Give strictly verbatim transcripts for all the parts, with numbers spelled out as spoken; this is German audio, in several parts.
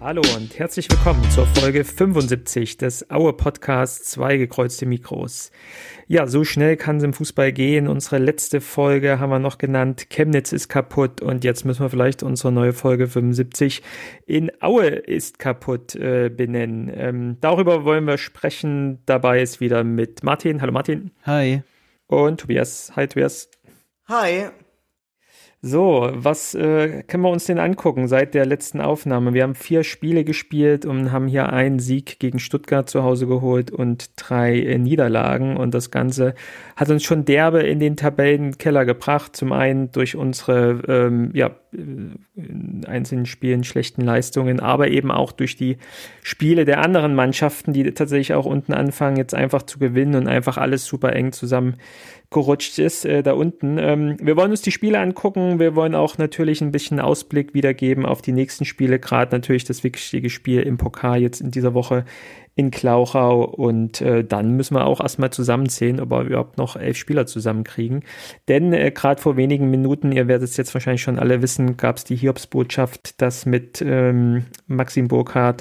Hallo und herzlich willkommen zur Folge fünfundsiebzig des Aue Podcasts Zwei gekreuzte Mikros. Ja, so schnell kann es im Fußball gehen. Unsere letzte Folge haben wir noch genannt, Chemnitz ist kaputt, und jetzt müssen wir vielleicht unsere neue Folge fünfundsiebzig in Aue ist kaputt äh, benennen. Ähm, darüber wollen wir sprechen. Dabei ist wieder mit Martin. Hallo Martin. Hi. Und Tobias. Hi Tobias. Hi. So, was äh, können wir uns denn angucken seit der letzten Aufnahme? Wir haben vier Spiele gespielt und haben hier einen Sieg gegen Stuttgart zu Hause geholt und drei äh, Niederlagen. Und das Ganze hat uns schon derbe in den Tabellenkeller gebracht. Zum einen durch unsere ähm, ja, in einzelnen Spielen schlechten Leistungen, aber eben auch durch die Spiele der anderen Mannschaften, die tatsächlich auch unten anfangen, jetzt einfach zu gewinnen und einfach alles super eng zusammengerutscht ist äh, da unten. Ähm, wir wollen uns die Spiele angucken, wir wollen auch natürlich ein bisschen Ausblick wiedergeben auf die nächsten Spiele, gerade natürlich das wichtige Spiel im Pokal jetzt in dieser Woche in Klauchau, und äh, dann müssen wir auch erstmal zusammenzählen, ob wir überhaupt noch elf Spieler zusammenkriegen. Denn äh, gerade vor wenigen Minuten, ihr werdet es jetzt wahrscheinlich schon alle wissen, gab es die Hiobsbotschaft, dass mit ähm, Maxim Burkhardt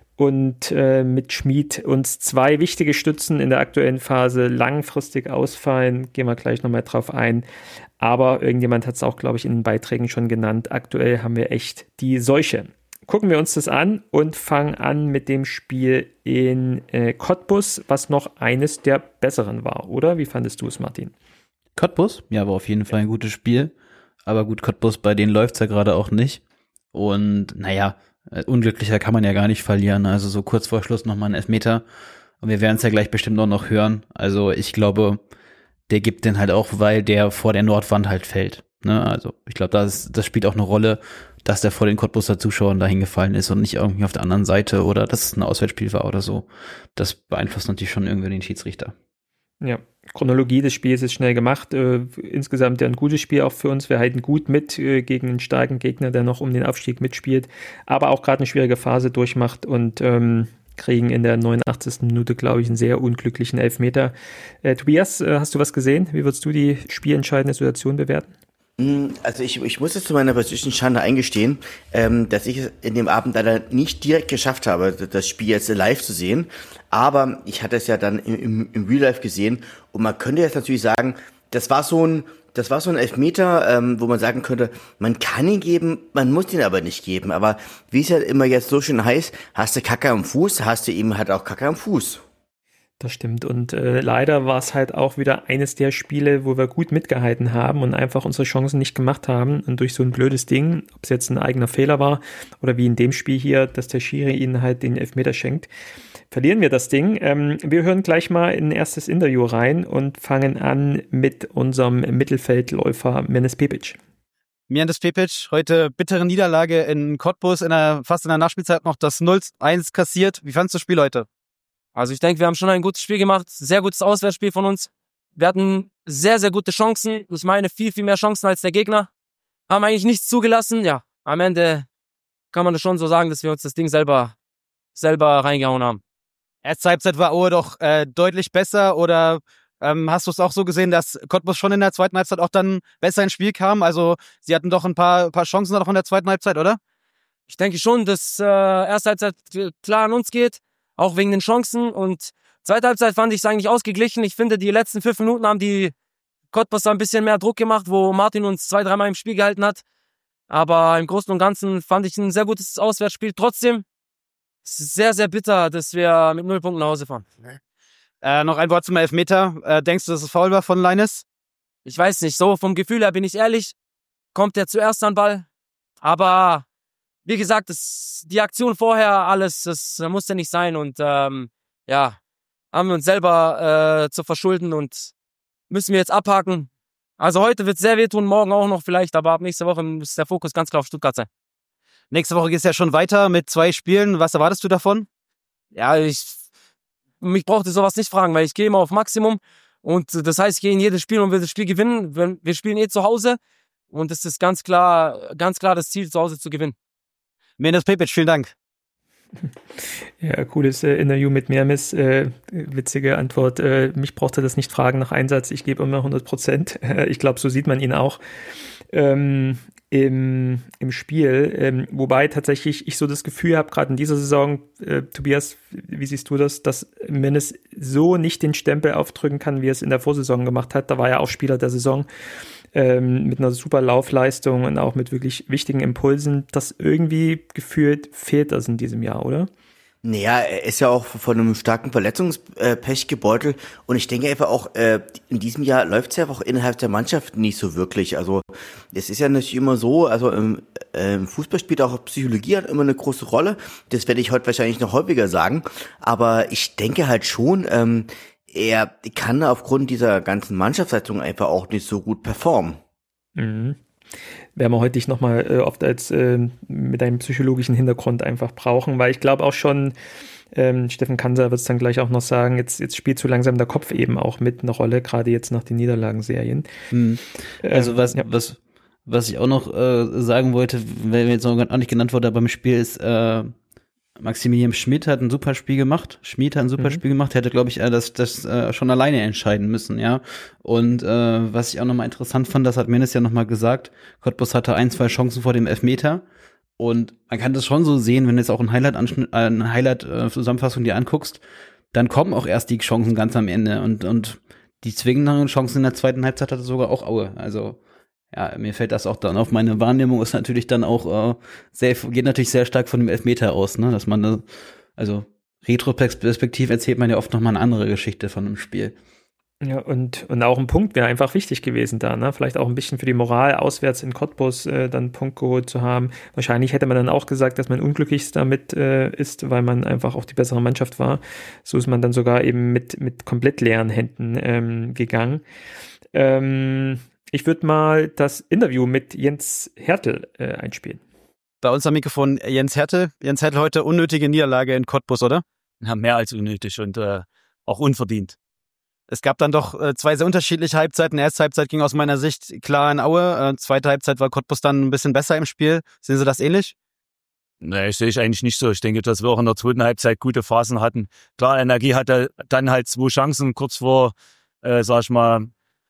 und äh, mit Schmid uns zwei wichtige Stützen in der aktuellen Phase langfristig ausfallen. Gehen wir gleich nochmal drauf ein. Aber irgendjemand hat es auch, glaube ich, in den Beiträgen schon genannt. Aktuell haben wir echt die Seuche. Gucken wir uns das an und fangen an mit dem Spiel in äh, Cottbus, was noch eines der besseren war, oder? Wie fandest du es, Martin? Cottbus? Ja, war auf jeden Fall ein gutes Spiel. Aber gut, Cottbus, bei denen läuft's ja gerade auch nicht. Und naja, unglücklicher kann man ja gar nicht verlieren. Also so kurz vor Schluss nochmal ein Elfmeter. Und wir werden es ja gleich bestimmt auch noch hören. Also ich glaube, der gibt den halt auch, weil der vor der Nordwand halt fällt. Ne? Also ich glaube, das, das spielt auch eine Rolle, dass der vor den Cottbuser Zuschauern da hingefallen ist und nicht irgendwie auf der anderen Seite oder dass es ein Auswärtsspiel war oder so. Das beeinflusst natürlich schon irgendwie den Schiedsrichter. Ja, Chronologie des Spiels ist schnell gemacht. Äh, insgesamt ja ein gutes Spiel auch für uns. Wir halten gut mit äh, gegen einen starken Gegner, der noch um den Aufstieg mitspielt, aber auch gerade eine schwierige Phase durchmacht, und ähm, kriegen in der neunundachtzigsten Minute, glaube ich, einen sehr unglücklichen Elfmeter. Äh, Tobias, äh, hast du was gesehen? Wie würdest du die spielentscheidende Situation bewerten? Also ich, ich muss jetzt zu meiner persönlichen Schande eingestehen, ähm, dass ich es in dem Abend leider nicht direkt geschafft habe, das Spiel jetzt live zu sehen. Aber ich hatte es ja dann im, im, im Real Life gesehen, und man könnte jetzt natürlich sagen, das war so ein, das war so ein Elfmeter, ähm, wo man sagen könnte, man kann ihn geben, man muss ihn aber nicht geben. Aber wie es ja immer jetzt so schön heißt, hast du Kacke am Fuß, hast du eben halt auch Kacke am Fuß. Das stimmt, und äh, leider war es halt auch wieder eines der Spiele, wo wir gut mitgehalten haben und einfach unsere Chancen nicht gemacht haben, und durch so ein blödes Ding, ob es jetzt ein eigener Fehler war oder wie in dem Spiel hier, dass der Schiri ihnen halt den Elfmeter schenkt, verlieren wir das Ding. Ähm, wir hören gleich mal in ein erstes Interview rein und fangen an mit unserem Mittelfeldläufer Mirnes Pepic. Mirnes Pepic, heute bittere Niederlage in Cottbus, in der, fast in der Nachspielzeit noch das null eins kassiert. Wie fandst du das Spiel heute? Also ich denke, wir haben schon ein gutes Spiel gemacht, sehr gutes Auswärtsspiel von uns. Wir hatten sehr, sehr gute Chancen. Ich meine, viel, viel mehr Chancen als der Gegner. Haben eigentlich nichts zugelassen. Ja, am Ende kann man das schon so sagen, dass wir uns das Ding selber, selber reingehauen haben. Erste Halbzeit war Aue doch äh, deutlich besser, oder ähm, hast du es auch so gesehen, dass Cottbus schon in der zweiten Halbzeit auch dann besser ins Spiel kam? Also sie hatten doch ein paar, paar Chancen noch in der zweiten Halbzeit, oder? Ich denke schon, dass äh, erste Halbzeit klar an uns geht. Auch wegen den Chancen, und zweite Halbzeit fand ich es eigentlich ausgeglichen. Ich finde, die letzten fünf Minuten haben die Cottbuser ein bisschen mehr Druck gemacht, wo Martin uns zwei, dreimal im Spiel gehalten hat. Aber im Großen und Ganzen fand ich ein sehr gutes Auswärtsspiel. Trotzdem ist es sehr, sehr bitter, dass wir mit null Punkten nach Hause fahren. Äh, noch ein Wort zum Elfmeter. Äh, denkst du, dass es faul war von Leines? Ich weiß nicht, so vom Gefühl her bin ich ehrlich, kommt der zuerst an den Ball. Aber wie gesagt, das, die Aktion vorher, alles, das musste nicht sein, und ähm, ja, haben wir uns selber äh, zu verschulden und müssen wir jetzt abhaken. Also heute wird es sehr wehtun, morgen auch noch vielleicht, aber ab nächster Woche muss der Fokus ganz klar auf Stuttgart sein. Nächste Woche geht es ja schon weiter mit zwei Spielen. Was erwartest du davon? Ja, ich mich brauchte sowas nicht fragen, weil ich gehe immer auf Maximum, und das heißt, ich gehe in jedes Spiel und will das Spiel gewinnen. Wir spielen eh zu Hause, und es ist ganz klar, ganz klar das Ziel, zu Hause zu gewinnen. Mirnes Pepic, vielen Dank. Ja, cooles äh, Interview mit Mirnes. Äh, witzige Antwort. Äh, mich braucht er das nicht fragen nach Einsatz. Ich gebe immer hundert Prozent. Äh, ich glaube, so sieht man ihn auch. Ähm, im, im Spiel, ähm, wobei tatsächlich ich so das Gefühl habe, gerade in dieser Saison, äh, Tobias, wie siehst du das, dass Menes so nicht den Stempel aufdrücken kann, wie er es in der Vorsaison gemacht hat. Da war er auch Spieler der Saison ähm, mit einer super Laufleistung und auch mit wirklich wichtigen Impulsen. Das irgendwie gefühlt fehlt das in diesem Jahr, oder? Naja, er ist ja auch von einem starken Verletzungspech gebeutelt und ich denke einfach auch, äh, in diesem Jahr läuft es ja auch innerhalb der Mannschaft nicht so wirklich. Also es ist ja natürlich immer so, also im, äh, im Fußball spielt auch Psychologie hat immer eine große Rolle. Das werde ich heute wahrscheinlich noch häufiger sagen, aber ich denke halt schon, ähm, er kann aufgrund dieser ganzen Mannschaftsleistung einfach auch nicht so gut performen. Mhm. Werden wir heute dich nochmal äh, oft als äh, mit einem psychologischen Hintergrund einfach brauchen, weil ich glaube auch schon, ähm, Steffen Kanser wird es dann gleich auch noch sagen, jetzt, jetzt spielt so langsam der Kopf eben auch mit eine Rolle, gerade jetzt nach den Niederlagenserien. Hm. Also was, ähm, ja. was, was ich auch noch äh, sagen wollte, weil mir jetzt noch gar nicht genannt wurde beim Spiel, ist äh, Maximilian Schmid hat ein super Spiel gemacht. Schmid hat ein super mhm. Spiel gemacht. Hätte, glaube ich, äh, das, das äh, schon alleine entscheiden müssen, ja. Und äh, was ich auch nochmal interessant fand, das hat Menes ja nochmal gesagt, Cottbus hatte ein, zwei Chancen vor dem Elfmeter. Und man kann das schon so sehen, wenn du jetzt auch ein Highlight äh, eine Highlight-Zusammenfassung dir anguckst, dann kommen auch erst die Chancen ganz am Ende. Und, und die zwingenden Chancen in der zweiten Halbzeit hatte sogar auch Aue. Also ja, mir fällt das auch dann auf. Meine Wahrnehmung ist natürlich dann auch äh, sehr, geht natürlich sehr stark von dem Elfmeter aus, ne, dass man da, also retrospektiv erzählt man ja oft nochmal eine andere Geschichte von einem Spiel. Ja, und, und auch ein Punkt wäre einfach wichtig gewesen da, ne? Vielleicht auch ein bisschen für die Moral, auswärts in Cottbus äh, dann einen Punkt geholt zu haben. Wahrscheinlich hätte man dann auch gesagt, dass man unglücklichst damit äh, ist, weil man einfach auch die bessere Mannschaft war. So ist man dann sogar eben mit, mit komplett leeren Händen ähm, gegangen. Ähm, Ich würde mal das Interview mit Jens Hertel äh, einspielen. Bei uns am Mikrofon Jens Hertel. Jens Hertel, heute unnötige Niederlage in Cottbus, oder? Ja, mehr als unnötig und äh, auch unverdient. Es gab dann doch äh, zwei sehr unterschiedliche Halbzeiten. Erste Halbzeit ging aus meiner Sicht klar in Aue. Äh, zweite Halbzeit war Cottbus dann ein bisschen besser im Spiel. Sehen Sie das ähnlich? Nee, sehe ich eigentlich nicht so. Ich denke, dass wir auch in der zweiten Halbzeit gute Phasen hatten. Klar, Energie hatte dann halt zwei Chancen kurz vor, äh, sag ich mal,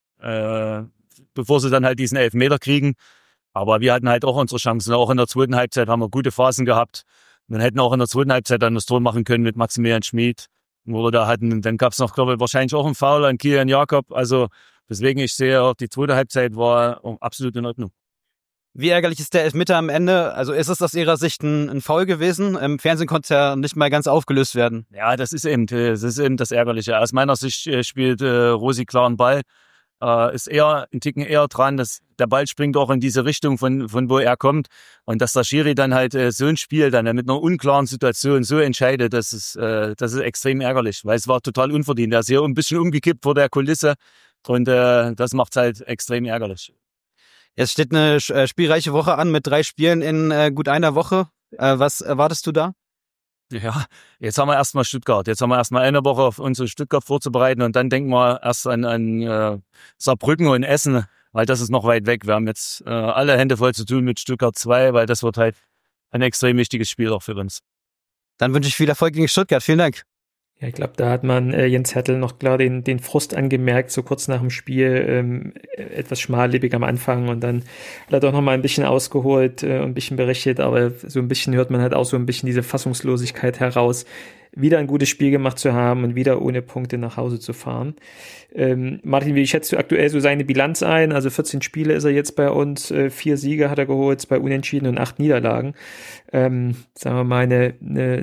äh, bevor sie dann halt diesen Elfmeter kriegen. Aber wir hatten halt auch unsere Chancen. Auch in der zweiten Halbzeit haben wir gute Phasen gehabt. Wir hätten auch in der zweiten Halbzeit dann das Tor machen können mit Maximilian Schmid. Wo wir da hatten, dann gab es noch, glaube ich, wahrscheinlich auch einen Foul an Kilian Jakob. Also deswegen, ich sehe auch, die zweite Halbzeit war absolut in Ordnung. Wie ärgerlich ist der Elfmeter am Ende? Also ist es aus Ihrer Sicht ein, ein Foul gewesen? Im Fernsehen konnte es ja nicht mal ganz aufgelöst werden. Ja, das ist eben das, ist eben das Ärgerliche. Aus meiner Sicht spielt äh, Rosi klar einen Ball. Äh, ist eher ein Ticken eher dran, dass der Ball springt auch in diese Richtung, von von wo er kommt. Und dass der Schiri dann halt äh, so ein Spiel dann mit einer unklaren Situation so entscheidet, das ist, äh, das ist extrem ärgerlich, weil es war total unverdient. Er ist hier ein bisschen umgekippt vor der Kulisse und äh, das macht es halt extrem ärgerlich. Jetzt steht eine äh, spielreiche Woche an mit drei Spielen in äh, gut einer Woche. Äh, was erwartest du da? Ja, jetzt haben wir erstmal Stuttgart. Jetzt haben wir erstmal eine Woche auf unsere Stuttgart vorzubereiten und dann denken wir erst an, an äh, Saarbrücken und Essen, weil das ist noch weit weg. Wir haben jetzt äh, alle Hände voll zu tun mit Stuttgart zwei, weil das wird halt ein extrem wichtiges Spiel auch für uns. Dann wünsche ich viel Erfolg gegen Stuttgart. Vielen Dank. Ja, ich glaube, da hat man äh, Jens Hertel noch klar den, den Frust angemerkt, so kurz nach dem Spiel, ähm, etwas schmallippig am Anfang und dann hat er doch noch mal ein bisschen ausgeholt äh, und ein bisschen berichtet, aber so ein bisschen hört man halt auch so ein bisschen diese Fassungslosigkeit heraus, wieder ein gutes Spiel gemacht zu haben und wieder ohne Punkte nach Hause zu fahren. Ähm, Martin, wie schätzt du aktuell so seine Bilanz ein? Also vierzehn Spiele ist er jetzt bei uns, äh, vier Siege hat er geholt, zwei Unentschieden und acht Niederlagen. Ähm, sagen wir mal, eine, eine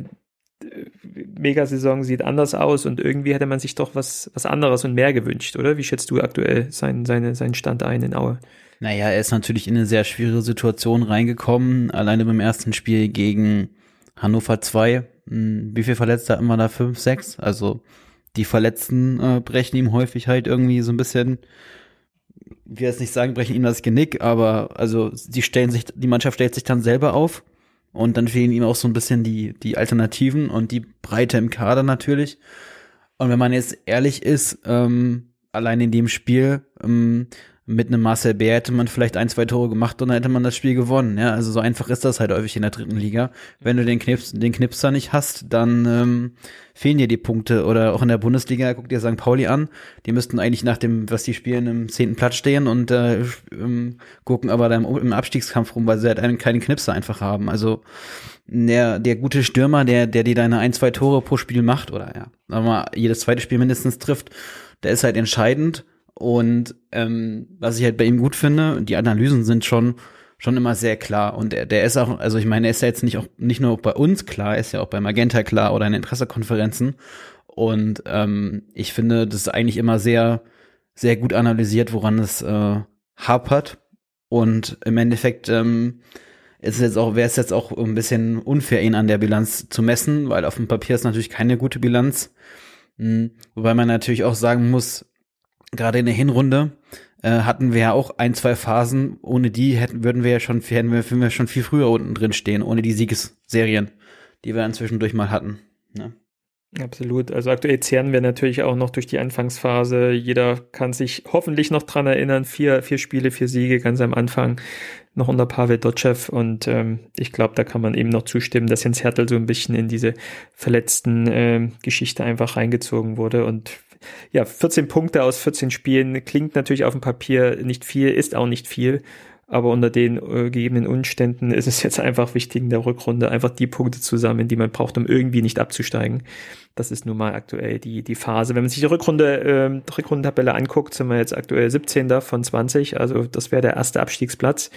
Megasaison sieht anders aus und irgendwie hätte man sich doch was, was anderes und mehr gewünscht, oder? Wie schätzt du aktuell seinen, seine, seinen Stand ein in Aue? Naja, er ist natürlich in eine sehr schwierige Situation reingekommen, alleine beim ersten Spiel gegen Hannover zwei. Wie viele Verletzte hatten wir da? Fünf, sechs? Also die Verletzten äh, brechen ihm häufig halt irgendwie so ein bisschen, ich will jetzt nicht sagen, brechen ihm das Genick, aber also die stellen sich, die Mannschaft stellt sich dann selber auf. Und dann fehlen ihm auch so ein bisschen die, die Alternativen und die Breite im Kader natürlich. Und wenn man jetzt ehrlich ist, ähm, allein in dem Spiel ähm, mit einem Marcel Bär hätte man vielleicht ein, zwei Tore gemacht und dann hätte man das Spiel gewonnen. Ja, also so einfach ist das halt häufig in der dritten Liga. Wenn du den Knips, den Knipser nicht hast, dann ähm, fehlen dir die Punkte. Oder auch in der Bundesliga, guck dir Sankt Pauli an. Die müssten eigentlich nach dem, was die spielen, im zehnten Platz stehen und äh, ähm, gucken aber dann im, im Abstiegskampf rum, weil sie halt einen, keinen Knipser einfach haben. Also der, der gute Stürmer, der, der dir deine ein, zwei Tore pro Spiel macht, oder ja, sagen wir mal, jedes zweite Spiel mindestens trifft, der ist halt entscheidend. Und ähm, was ich halt bei ihm gut finde, die Analysen sind schon schon immer sehr klar. Und der, der ist auch, also ich meine, er ist ja jetzt nicht auch nicht nur bei uns klar, er ist ja auch bei Magenta klar oder in Interessekonferenzen. Und ähm, ich finde, das ist eigentlich immer sehr, sehr gut analysiert, woran es äh, hapert. Und im Endeffekt ähm, ist es jetzt auch, wäre es jetzt auch ein bisschen unfair, ihn an der Bilanz zu messen, weil auf dem Papier ist natürlich keine gute Bilanz. Mhm. Wobei man natürlich auch sagen muss, gerade in der Hinrunde äh, hatten wir ja auch ein, zwei Phasen, ohne die hätten, würden wir ja schon, hätten wir, würden wir schon viel früher unten drin stehen, ohne die Siegesserien, die wir dann zwischendurch mal hatten. Ne? Absolut. Also aktuell zehren wir natürlich auch noch durch die Anfangsphase. Jeder kann sich hoffentlich noch dran erinnern. Vier, vier Spiele, vier Siege ganz am Anfang, noch unter Pavel Dotschew. Und ähm, ich glaube, da kann man eben noch zustimmen, dass Jens Hertel so ein bisschen in diese verletzten äh, Geschichte einfach reingezogen wurde. Und ja, vierzehn Punkte aus vierzehn Spielen klingt natürlich auf dem Papier nicht viel, ist auch nicht viel. Aber unter den äh, gegebenen Umständen ist es jetzt einfach wichtig, in der Rückrunde einfach die Punkte zu sammeln, die man braucht, um irgendwie nicht abzusteigen. Das ist nun mal aktuell die die Phase. Wenn man sich die Rückrunde, äh, die Rückrundentabelle anguckt, sind wir jetzt aktuell siebzehnter von zwanzig. Also das wäre der erste Abstiegsplatz.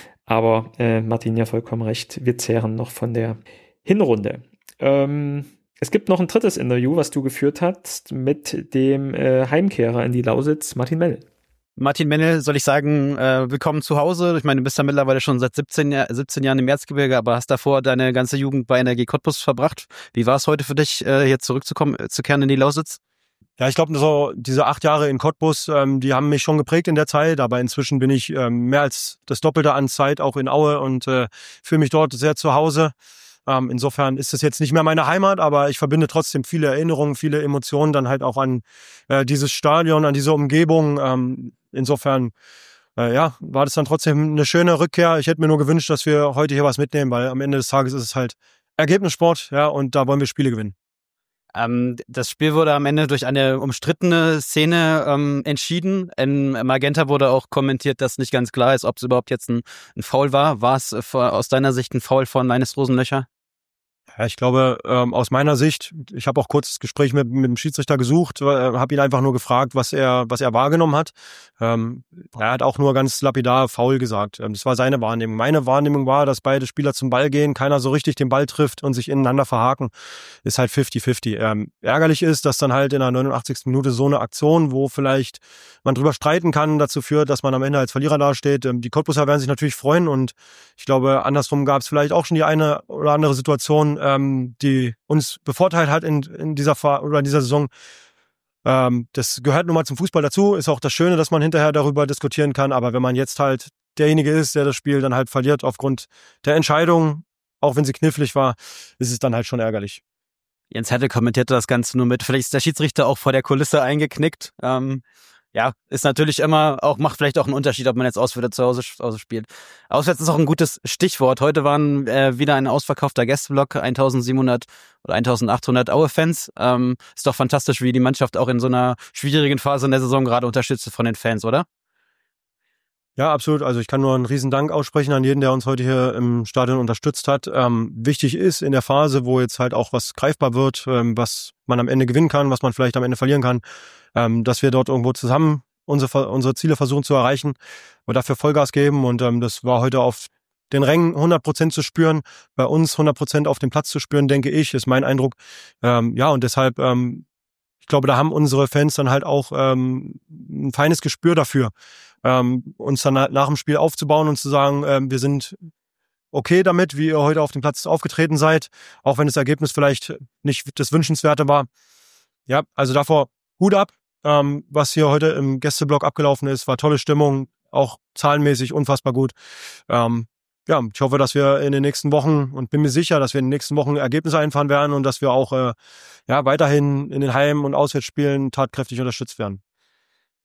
Aber äh, Martin ja vollkommen recht, wir zehren noch von der Hinrunde. Ähm, es gibt noch ein drittes Interview, was du geführt hast, mit dem äh, Heimkehrer in die Lausitz, Martin Mennel. Martin Mennel, soll ich sagen, äh, willkommen zu Hause. Ich meine, du bist ja mittlerweile schon seit siebzehn, siebzehn Jahren im Erzgebirge, aber hast davor deine ganze Jugend bei N R G Cottbus verbracht. Wie war es heute für dich, äh, hier zurückzukommen, äh, zu kehren in die Lausitz? Ja, ich glaube, so diese acht Jahre in Cottbus, ähm, die haben mich schon geprägt in der Zeit, aber inzwischen bin ich ähm, mehr als das Doppelte an Zeit auch in Aue und äh, fühle mich dort sehr zu Hause. Ähm, insofern ist es jetzt nicht mehr meine Heimat, aber ich verbinde trotzdem viele Erinnerungen, viele Emotionen dann halt auch an äh, dieses Stadion, an diese Umgebung. Ähm, insofern, äh, ja, war das dann trotzdem eine schöne Rückkehr. Ich hätte mir nur gewünscht, dass wir heute hier was mitnehmen, weil am Ende des Tages ist es halt Ergebnissport, ja, und da wollen wir Spiele gewinnen. Ähm, das Spiel wurde am Ende durch eine umstrittene Szene ähm, entschieden. In Magenta wurde auch kommentiert, dass nicht ganz klar ist, ob es überhaupt jetzt ein, ein Foul war. War es äh, aus deiner Sicht ein Foul von Linus Rosenlöcher? Ja, ich glaube, ähm, aus meiner Sicht, ich habe auch kurz das Gespräch mit, mit dem Schiedsrichter gesucht, äh, habe ihn einfach nur gefragt, was er was er wahrgenommen hat. Ähm, er hat auch nur ganz lapidar faul gesagt. Ähm, das war seine Wahrnehmung. Meine Wahrnehmung war, dass beide Spieler zum Ball gehen, keiner so richtig den Ball trifft und sich ineinander verhaken. Ist halt fifty fifty. Ähm, ärgerlich ist, dass dann halt in der neunundachtzigsten Minute so eine Aktion, wo vielleicht man drüber streiten kann, dazu führt, dass man am Ende als Verlierer dasteht. Ähm, die Cottbuser werden sich natürlich freuen und ich glaube, andersrum gab es vielleicht auch schon die eine oder andere Situation, ähm, die uns bevorteilt hat in, in dieser Fahr- oder in dieser Saison. Ähm, das gehört nun mal zum Fußball dazu. Ist auch das Schöne, dass man hinterher darüber diskutieren kann. Aber wenn man jetzt halt derjenige ist, der das Spiel dann halt verliert aufgrund der Entscheidung, auch wenn sie knifflig war, ist es dann halt schon ärgerlich. Jens Hertel kommentierte das Ganze nur mit. Vielleicht ist der Schiedsrichter auch vor der Kulisse eingeknickt. Ähm, ja, ist natürlich immer auch, macht vielleicht auch einen Unterschied, ob man jetzt auswärts oder zu Hause, zu Hause spielt. Auswärts ist auch ein gutes Stichwort. Heute waren äh, wieder ein ausverkaufter Gästeblock, eintausendsiebenhundert oder eintausendachthundert Aue-Fans. Ähm, ist doch fantastisch, wie die Mannschaft auch in so einer schwierigen Phase in der Saison gerade unterstützt von den Fans, oder? Ja, absolut. Also ich kann nur einen riesen Dank aussprechen an jeden, der uns heute hier im Stadion unterstützt hat. Ähm, wichtig ist in der Phase, wo jetzt halt auch was greifbar wird, ähm, was man am Ende gewinnen kann, was man vielleicht am Ende verlieren kann, ähm, dass wir dort irgendwo zusammen unsere, unsere Ziele versuchen zu erreichen und dafür Vollgas geben. Und ähm, das war heute auf den Rängen hundert Prozent zu spüren, bei uns hundert Prozent auf dem Platz zu spüren, denke ich, ist mein Eindruck. Ähm, ja, und deshalb, ähm, ich glaube, da haben unsere Fans dann halt auch ähm, ein feines Gespür dafür, ähm, uns dann halt nach dem Spiel aufzubauen und zu sagen, ähm, wir sind okay damit, wie ihr heute auf dem Platz aufgetreten seid, auch wenn das Ergebnis vielleicht nicht das Wünschenswerte war. Ja, also davor Hut ab, ähm, was hier heute im Gästeblock abgelaufen ist, war tolle Stimmung, auch zahlenmäßig unfassbar gut. Ähm, ja, ich hoffe, dass wir in den nächsten Wochen und bin mir sicher, dass wir in den nächsten Wochen Ergebnisse einfahren werden und dass wir auch äh, ja weiterhin in den Heim- und Auswärtsspielen tatkräftig unterstützt werden.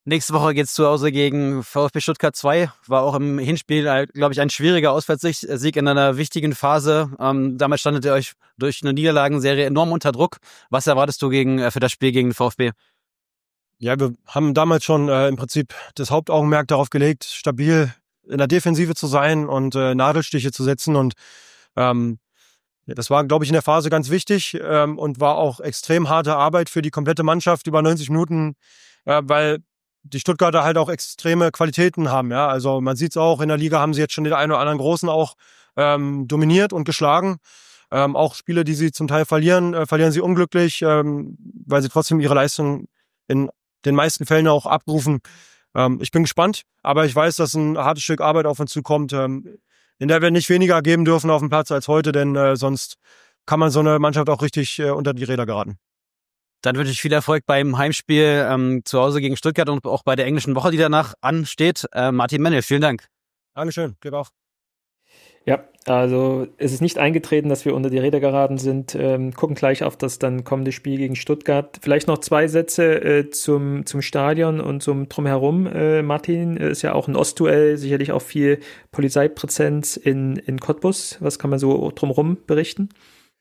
Nächste Woche geht's zu Hause gegen VfB Stuttgart zwei. War auch im Hinspiel, glaube ich, ein schwieriger Auswärtssieg in einer wichtigen Phase. Ähm, damit standet ihr euch durch eine Niederlagenserie enorm unter Druck. Was erwartest du gegen, äh, für das Spiel gegen den VfB? Ja, wir haben damals schon äh, im Prinzip das Hauptaugenmerk darauf gelegt, stabil in der Defensive zu sein und äh, Nadelstiche zu setzen. Und ähm, das war, glaube ich, in der Phase ganz wichtig ähm, und war auch extrem harte Arbeit für die komplette Mannschaft über neunzig Minuten, äh, weil die Stuttgarter halt auch extreme Qualitäten haben. Ja, also man sieht es auch, in der Liga haben sie jetzt schon den einen oder anderen Großen auch ähm, dominiert und geschlagen. Ähm, auch Spiele, die sie zum Teil verlieren, äh, verlieren sie unglücklich, ähm, weil sie trotzdem ihre Leistung in den meisten Fällen auch abrufen. Ähm, ich bin gespannt, aber ich weiß, dass ein hartes Stück Arbeit auf uns zukommt, ähm, in der wir nicht weniger geben dürfen auf dem Platz als heute, denn äh, sonst kann man so eine Mannschaft auch richtig äh, unter die Räder geraten. Dann wünsche ich viel Erfolg beim Heimspiel ähm, zu Hause gegen Stuttgart und auch bei der englischen Woche, die danach ansteht. Äh, Martin Mennel, vielen Dank. Dankeschön, Glück auf. Ja, also es ist nicht eingetreten, dass wir unter die Räder geraten sind. Ähm, gucken gleich auf das dann kommende Spiel gegen Stuttgart. Vielleicht noch zwei Sätze äh, zum, zum Stadion und zum Drumherum. Äh, Martin, äh, ist ja auch ein Ostduell, sicherlich auch viel Polizeipräsenz in, in Cottbus. Was kann man so drumherum berichten?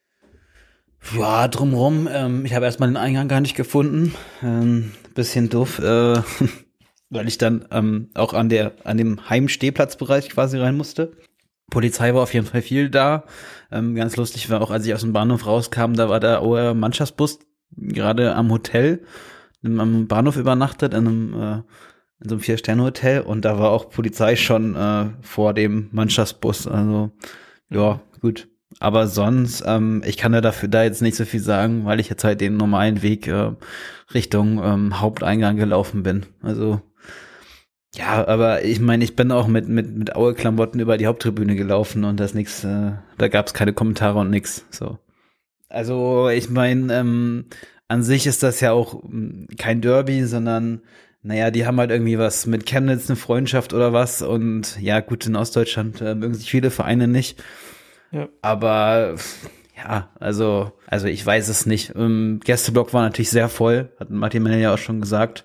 Ja, drumherum. Ähm, ich habe erstmal den Eingang gar nicht gefunden. Ähm, bisschen doof, äh, weil ich dann ähm, auch an der an dem Heimstehplatzbereich quasi rein musste. Polizei war auf jeden Fall viel da. Ähm, ganz lustig war auch, als ich aus dem Bahnhof rauskam, da war der Auer Mannschaftsbus gerade am Hotel, am Bahnhof übernachtet, in einem äh, in so einem Vier-Sterne-Hotel, und da war auch Polizei schon äh, vor dem Mannschaftsbus. Also ja, gut. Aber sonst, ähm, ich kann ja dafür da jetzt nicht so viel sagen, weil ich jetzt halt den normalen Weg äh, Richtung ähm, Haupteingang gelaufen bin. Also ja, aber ich meine, ich bin auch mit mit mit Aue-Klamotten über die Haupttribüne gelaufen und das nix, äh, da gab's keine Kommentare und nix. So. Also ich meine, ähm, an sich ist das ja auch ähm, kein Derby, sondern naja, die haben halt irgendwie was mit Chemnitz, eine Freundschaft oder was, und ja gut, in Ostdeutschland äh, mögen sich viele Vereine nicht. Ja. Aber ja, also also ich weiß es nicht. Im Gästeblock war natürlich sehr voll, hat Martin Mennel ja auch schon gesagt.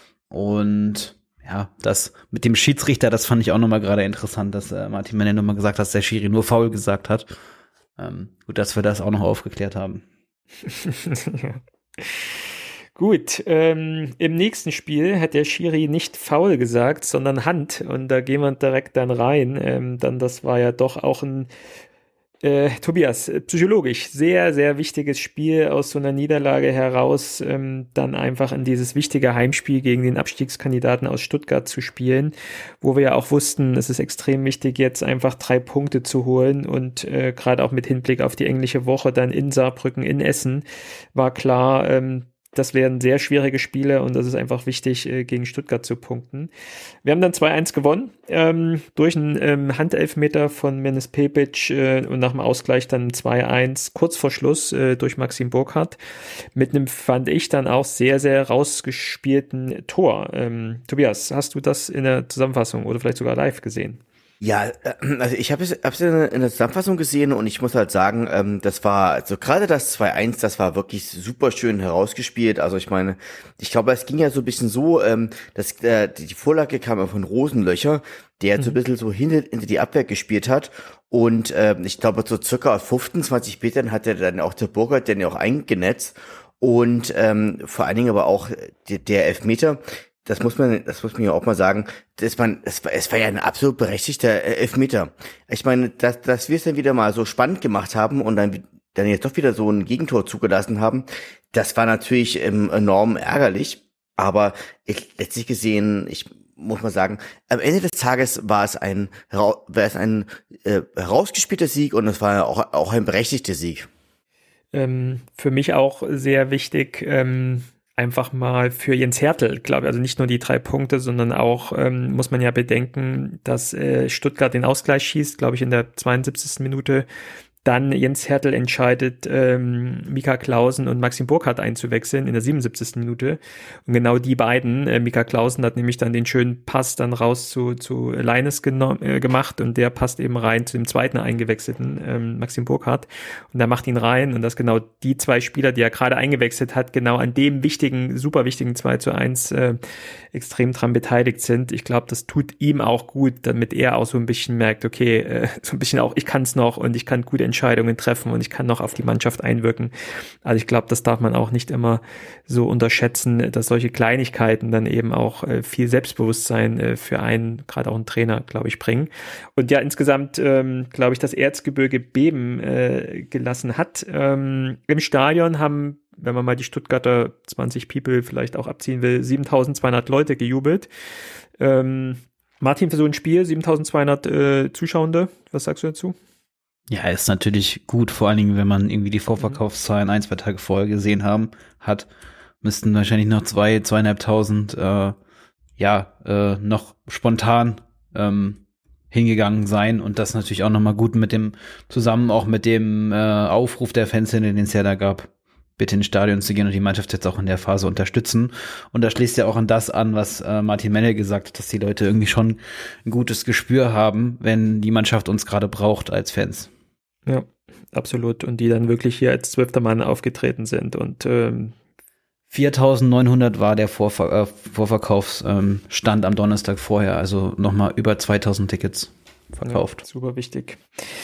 Und ja, das mit dem Schiedsrichter, das fand ich auch nochmal gerade interessant, dass äh, Martin Mennel nochmal gesagt hat, dass der Schiri nur faul gesagt hat. Ähm, gut, dass wir das auch noch aufgeklärt haben. Ja. Gut, ähm, im nächsten Spiel hat der Schiri nicht faul gesagt, sondern Hand, und da gehen wir direkt dann rein. Ähm, dann, das war ja doch auch ein Äh, Tobias, psychologisch sehr, sehr wichtiges Spiel aus so einer Niederlage heraus, ähm, dann einfach in dieses wichtige Heimspiel gegen den Abstiegskandidaten aus Stuttgart zu spielen, wo wir ja auch wussten, es ist extrem wichtig, jetzt einfach drei Punkte zu holen, und äh, gerade auch mit Hinblick auf die englische Woche dann in Saarbrücken, in Essen, war klar, ähm, das wären sehr schwierige Spiele, und das ist einfach wichtig, äh, gegen Stuttgart zu punkten. Wir haben dann zwei eins gewonnen, ähm, durch einen ähm, Handelfmeter von Menes Pepic äh, und nach dem Ausgleich dann zwei eins, kurz vor Schluss äh, durch Maxim Burkhardt, mit einem, fand ich, dann auch sehr, sehr rausgespielten Tor. Ähm, Tobias, hast du das in der Zusammenfassung oder vielleicht sogar live gesehen? Ja, also ich habe es hab's in der Zusammenfassung gesehen, und ich muss halt sagen, ähm, das war, also gerade das zwei eins, das war wirklich super schön herausgespielt. Also ich meine, ich glaube, es ging ja so ein bisschen so, ähm, dass äh, die Vorlage kam von Rosenlöcher, der mhm. so ein bisschen so hinter, hinter die Abwehr gespielt hat, und äh, ich glaube, so circa auf fünfzehn, zwanzig Metern hat er dann auch der Burkhardt den ja auch eingenetzt, und ähm, vor allen Dingen aber auch der, der Elfmeter. Das muss man, das muss man ja auch mal sagen, dass man, es war, es war ja ein absolut berechtigter Elfmeter. Ich meine, dass, dass wir es dann wieder mal so spannend gemacht haben und dann, dann jetzt doch wieder so ein Gegentor zugelassen haben, das war natürlich ähm, enorm ärgerlich. Aber ich, letztlich gesehen, ich muss mal sagen, am Ende des Tages war es ein, war es ein äh, herausgespielter Sieg, und es war auch, auch ein berechtigter Sieg. Ähm, für mich auch sehr wichtig, ähm einfach mal für Jens Hertel, glaube ich, also nicht nur die drei Punkte, sondern auch, ähm, muss man ja bedenken, dass äh, Stuttgart den Ausgleich schießt, glaube ich, in der zweiundsiebzigsten Minute dann Jens Hertel entscheidet, ähm, Mika Clausen und Maxim Burkhardt einzuwechseln in der siebenundsiebzigsten Minute. Und genau die beiden, äh, Mika Clausen hat nämlich dann den schönen Pass dann raus zu, zu Leines geno- äh, gemacht und der passt eben rein zu dem zweiten eingewechselten ähm, Maxim Burkhardt. Und der macht ihn rein und dass genau die zwei Spieler, die er gerade eingewechselt hat, genau an dem wichtigen, super wichtigen zwei zu eins äh, extrem dran beteiligt sind. Ich glaube, das tut ihm auch gut, damit er auch so ein bisschen merkt, okay, äh, so ein bisschen auch, ich kann es noch und ich kann gut Entscheidungen treffen und ich kann noch auf die Mannschaft einwirken. Also ich glaube, das darf man auch nicht immer so unterschätzen, dass solche Kleinigkeiten dann eben auch äh, viel Selbstbewusstsein äh, für einen, gerade auch einen Trainer, glaube ich, bringen. Und ja, insgesamt ähm, glaube ich, das Erzgebirge beben äh, gelassen hat. Ähm, im Stadion haben, wenn man mal die Stuttgarter zwanzig People vielleicht auch abziehen will, siebentausendzweihundert Leute gejubelt. Ähm, Martin, für so ein Spiel, siebentausendzweihundert äh, Zuschauende, was sagst du dazu? Ja, ist natürlich gut, vor allen Dingen, wenn man irgendwie die Vorverkaufszahlen ein, zwei Tage vorher gesehen haben, hat, müssten wahrscheinlich noch zwei, zweieinhalbtausend, äh, ja, äh, noch spontan, ähm, hingegangen sein und das natürlich auch nochmal gut mit dem, zusammen auch mit dem, äh, Aufruf der Fans, den es ja da gab, bitte ins Stadion zu gehen und die Mannschaft jetzt auch in der Phase unterstützen. Und da schließt ja auch an das an, was äh, Martin Mennel gesagt hat, dass die Leute irgendwie schon ein gutes Gespür haben, wenn die Mannschaft uns gerade braucht als Fans. Ja, absolut. Und die dann wirklich hier als zwölfter Mann aufgetreten sind. Und ähm, viertausendneunhundert war der Vorver- äh, Vorverkaufsstand ähm, am Donnerstag vorher, also nochmal über zweitausend Tickets verkauft. Ja, super wichtig.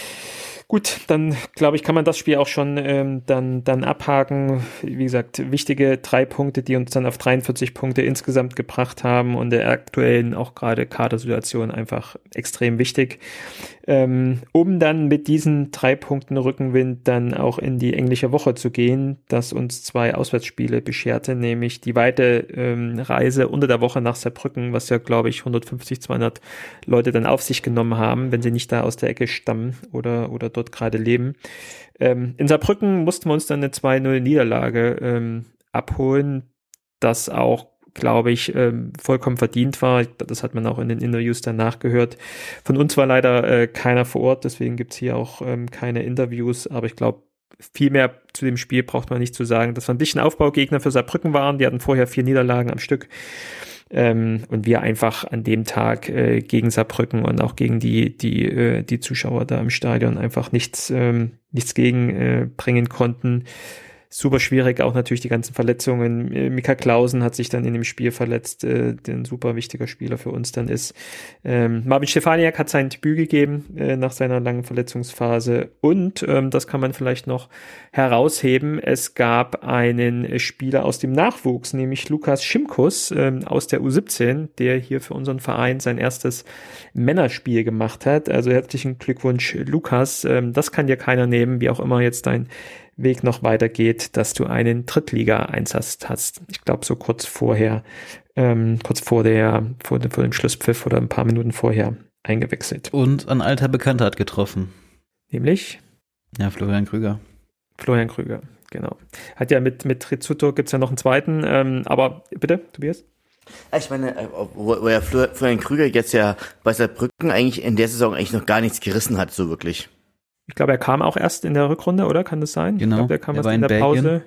Gut, dann glaube ich, kann man das Spiel auch schon ähm, dann, dann abhaken. Wie gesagt, wichtige drei Punkte, die uns dann auf dreiundvierzig Punkte insgesamt gebracht haben und der aktuellen auch gerade Kadersituation einfach extrem wichtig. Ähm, um dann mit diesen drei Punkten Rückenwind dann auch in die englische Woche zu gehen, das uns zwei Auswärtsspiele bescherte, nämlich die weite ähm, Reise unter der Woche nach Saarbrücken, was ja, glaube ich, hundertfünfzig, zweihundert Leute dann auf sich genommen haben, wenn sie nicht da aus der Ecke stammen oder, oder dort gerade leben. Ähm, in Saarbrücken mussten wir uns dann eine zwei null Niederlage ähm, abholen, das auch, glaube ich, ähm, vollkommen verdient war. Das hat man auch in den Interviews danach gehört. Von uns war leider äh, keiner vor Ort, deswegen gibt's hier auch ähm, keine Interviews, aber ich glaube, viel mehr zu dem Spiel braucht man nicht zu sagen. Das war ein bisschen Aufbaugegner für Saarbrücken waren, die hatten vorher vier Niederlagen am Stück. Ähm, und wir einfach an dem Tag äh, gegen Saarbrücken und auch gegen die die äh, die Zuschauer da im Stadion einfach nichts ähm, nichts gegen äh, bringen konnten. Super schwierig, auch natürlich die ganzen Verletzungen. Äh, Mika Clausen hat sich dann in dem Spiel verletzt, äh, der ein super wichtiger Spieler für uns dann ist. Ähm, Marvin Stefaniak hat sein Debüt gegeben äh, nach seiner langen Verletzungsphase und ähm, das kann man vielleicht noch herausheben. Es gab einen Spieler aus dem Nachwuchs, nämlich Lukas Schimkus ähm, aus der U siebzehn, der hier für unseren Verein sein erstes Männerspiel gemacht hat. Also herzlichen Glückwunsch, Lukas. Ähm, das kann dir keiner nehmen, wie auch immer jetzt dein Weg noch weitergeht, dass du einen Drittliga-Einsatz hast. Ich glaube, so kurz vorher, ähm, kurz vor der, vor, vor dem Schlusspfiff oder ein paar Minuten vorher eingewechselt. Und ein alter Bekannter hat getroffen. Nämlich? Ja, Florian Krüger. Florian Krüger, genau. Hat ja mit, mit Rizzuto gibt's ja noch einen zweiten, ähm, aber bitte, Tobias? Ich meine, wo, wo ja Florian Krüger jetzt ja bei Saarbrücken eigentlich in der Saison eigentlich noch gar nichts gerissen hat, so wirklich. Ich glaube, er kam auch erst in der Rückrunde, oder? Kann das sein? Genau. Ich glaube, er kam er erst in, in der Belgien. Pause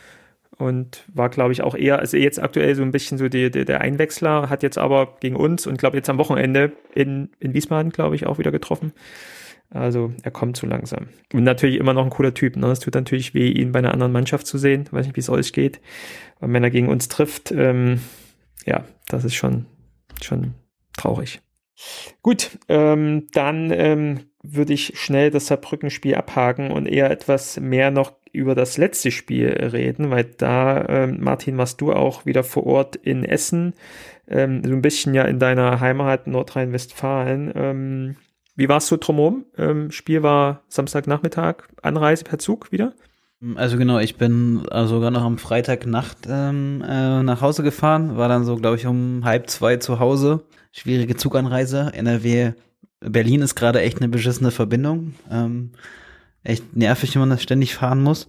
und war, glaube ich, auch eher, also jetzt aktuell so ein bisschen so die, die, der Einwechsler, hat jetzt aber gegen uns und glaube jetzt am Wochenende in, in Wiesbaden, glaube ich, auch wieder getroffen. Also er kommt so langsam. Und natürlich immer noch ein cooler Typ. Ne? Es tut natürlich weh, ihn bei einer anderen Mannschaft zu sehen. Ich weiß nicht, wie es euch geht. Aber wenn er gegen uns trifft, ähm, ja, das ist schon, schon traurig. Gut, ähm, dann ähm, würde ich schnell das Saarbrücken-Spiel abhaken und eher etwas mehr noch über das letzte Spiel reden, weil da, ähm, Martin, warst du auch wieder vor Ort in Essen, ähm, so ein bisschen ja in deiner Heimat Nordrhein-Westfalen. Ähm, wie war es so drumherum? Ähm, Spiel war Samstagnachmittag, Anreise per Zug wieder? Also genau, ich bin äh, sogar noch am Freitagnacht ähm, äh, nach Hause gefahren, war dann so, glaube ich, um halb zwei zu Hause. Schwierige Zuganreise. N R W, Berlin ist gerade echt eine beschissene Verbindung. Ähm, echt nervig, wenn man das ständig fahren muss.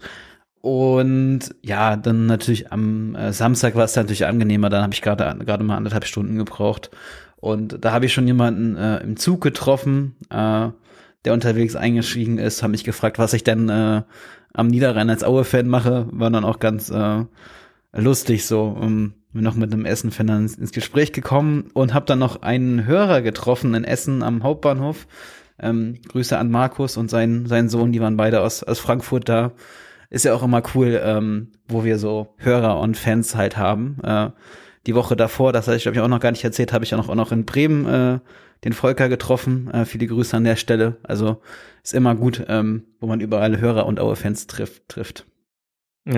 Und ja, dann natürlich am äh, Samstag war es natürlich angenehmer. Dann habe ich gerade gerade mal anderthalb Stunden gebraucht. Und da habe ich schon jemanden äh, im Zug getroffen, äh, der unterwegs eingestiegen ist, haben mich gefragt, was ich denn äh, am Niederrhein als Aue-Fan mache, war dann auch ganz äh, lustig so. Um, bin noch mit einem Essen-Fan ins, ins Gespräch gekommen und habe dann noch einen Hörer getroffen in Essen am Hauptbahnhof. Ähm, Grüße an Markus und seinen seinen Sohn, die waren beide aus aus Frankfurt da. Ist ja auch immer cool, ähm, wo wir so Hörer und Fans halt haben. Äh, die Woche davor, das hatte ich glaube ich auch noch gar nicht erzählt, habe ich ja noch auch noch in Bremen äh, den Volker getroffen. Äh, viele Grüße an der Stelle. Also ist immer gut, ähm, wo man überall Hörer und Aue-Fans trifft, trifft. Ja.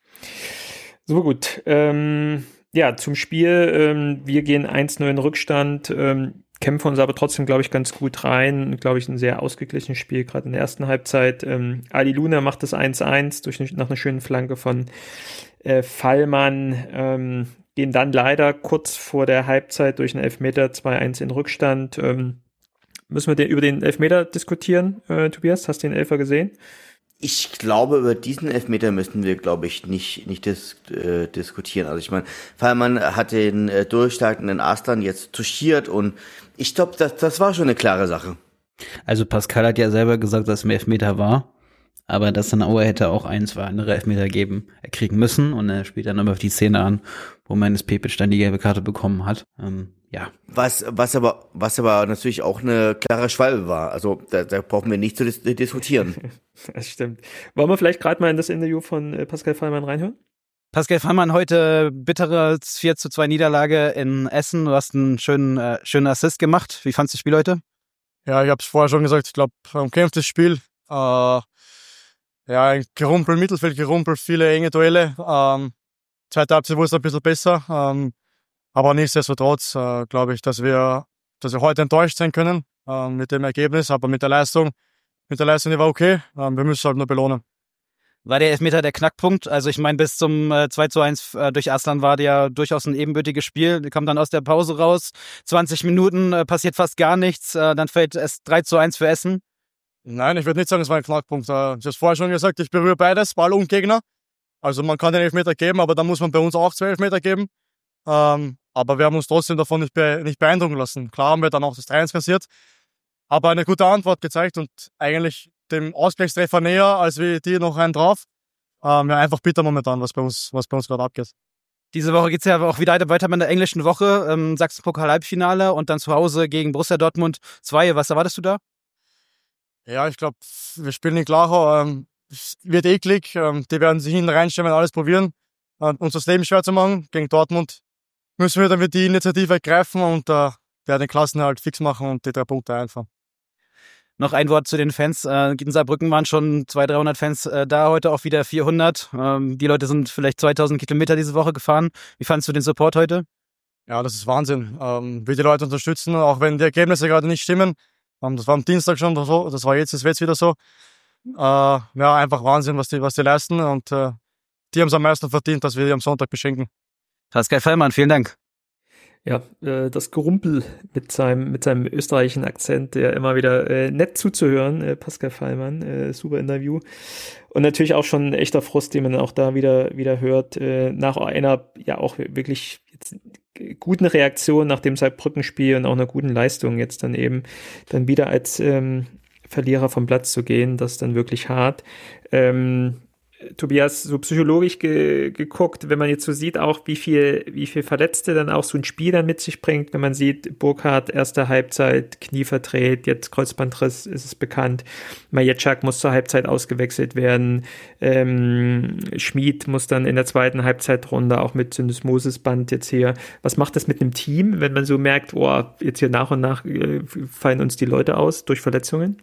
So gut. Ähm, ja, zum Spiel. Ähm, wir gehen eins null in Rückstand, ähm, kämpfen uns aber trotzdem, glaube ich, ganz gut rein. Glaube ich, ein sehr ausgeglichenes Spiel, gerade in der ersten Halbzeit. Ähm, Ali Luna macht das eins eins durch eine, nach einer schönen Flanke von äh, Fallmann. Ähm, gehen dann leider kurz vor der Halbzeit durch einen Elfmeter zwei eins in Rückstand. Ähm, müssen wir den, über den Elfmeter diskutieren, äh, Tobias? Hast du den Elfer gesehen? Ich glaube, über diesen Elfmeter müssen wir, glaube ich, nicht nicht dis äh, diskutieren. Also ich meine, Fallmann hat den äh, durchstartenden Arslan jetzt touchiert und ich glaube, das, das war schon eine klare Sache. Also Pascal hat ja selber gesagt, dass es ein Elfmeter war, aber dass dann Aue hätte auch ein, zwei andere Elfmeter geben, äh, kriegen müssen und er spielt dann aber auf die Szene an, wo Meines Pepic dann die gelbe Karte bekommen hat. Ähm, ja. Was, was aber, was aber natürlich auch eine klare Schwalbe war. Also da, da brauchen wir nicht zu dis diskutieren. Das stimmt. Wollen wir vielleicht gerade mal in das Interview von äh, Pascal Fallmann reinhören? Pascal Fallmann, heute bittere vier zu zwei Niederlage in Essen. Du hast einen schönen, äh, schönen Assist gemacht. Wie fandst du das Spiel heute? Ja, ich habe es vorher schon gesagt, ich glaube, ein umkämpftes Spiel. Äh, ja, ein Gerumpel, Mittelfeld gerumpelt, viele enge Duelle. Ähm, zweite Halbzeit wurde es ein bisschen besser. Ähm, aber nichtsdestotrotz äh, glaube ich, dass wir, dass wir heute enttäuscht sein können äh, mit dem Ergebnis, aber mit der Leistung, mit der Leistung, die war okay. Äh, wir müssen halt nur belohnen. War der Elfmeter der Knackpunkt? Also ich meine, bis zum äh, zwei zu eins äh, durch Arslan war der ja durchaus ein ebenbürtiges Spiel. Die kam dann aus der Pause raus. zwanzig Minuten, äh, passiert fast gar nichts. Äh, dann fällt es drei zu eins für Essen. Nein, ich würde nicht sagen, es war ein Knackpunkt. Äh, ich habe es vorher schon gesagt, ich berühre beides, Ball und Gegner. Also man kann den Elfmeter geben, aber dann muss man bei uns auch zwei Elfmeter geben. Ähm, aber wir haben uns trotzdem davon nicht, be nicht beeindrucken lassen. Klar haben wir dann auch das drei eins kassiert, aber eine gute Antwort gezeigt und eigentlich dem Ausgleichstreffer näher, als wie die noch einen drauf. Ähm, ja, einfach bitter momentan, was bei uns, was bei uns gerade abgeht. Diese Woche geht's ja auch wieder weiter mit der englischen Woche. Ähm, Sachsen-Pokal-Halbfinale und dann zu Hause gegen Borussia Dortmund zwei. Was erwartest du da? Ja, ich glaube, wir spielen in Glauchau. Ähm, es wird eklig. Ähm, die werden sich hinten reinstellen und alles probieren, äh, uns das Leben schwer zu machen. Gegen Dortmund müssen wir dann wieder die Initiative ergreifen und äh, ja, den Klassenerhalt fix machen und die drei Punkte einfahren. Noch ein Wort zu den Fans. Äh, in Saarbrücken waren schon zweihundert, dreihundert Fans äh, da, heute auch wieder vierhundert. Ähm, die Leute sind vielleicht zweitausend Kilometer diese Woche gefahren. Wie fandst du den Support heute? Ja, das ist Wahnsinn. Ähm, wie die Leute unterstützen, auch wenn die Ergebnisse gerade nicht stimmen. Ähm, das war am Dienstag schon so, das war jetzt, das wird jetzt wieder so. Äh, ja, einfach Wahnsinn, was die, was die leisten und äh, die haben es am meisten verdient, dass wir die am Sonntag beschenken. Pascal Fallmann, vielen Dank. Ja, äh, das Gerumpel mit seinem, mit seinem österreichischen Akzent, der immer wieder äh, nett zuzuhören, äh, Pascal Fallmann, äh, super Interview. Und natürlich auch schon ein echter Frust, den man auch da wieder, wieder hört, äh, nach einer, ja auch wirklich jetzt guten Reaktion nach dem Saarbrücken-Spiel und auch einer guten Leistung jetzt dann eben dann wieder als ähm, Verlierer vom Platz zu gehen, das ist dann wirklich hart. Ähm, Tobias, so psychologisch ge geguckt, wenn man jetzt so sieht, auch wie viel, wie viel Verletzte dann auch so ein Spiel dann mit sich bringt, wenn man sieht, Burkhardt, erste Halbzeit, Knie verdreht, jetzt Kreuzbandriss, ist es bekannt, Majeczak muss zur Halbzeit ausgewechselt werden, ähm, Schmid muss dann in der zweiten Halbzeitrunde auch mit Syndesmosisband jetzt hier, was macht das mit einem Team, wenn man so merkt, oh, jetzt hier nach und nach äh, fallen uns die Leute aus durch Verletzungen?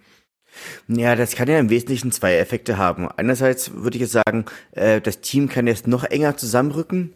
Ja, das kann ja im Wesentlichen zwei Effekte haben. Einerseits würde ich jetzt sagen, äh, das Team kann jetzt noch enger zusammenrücken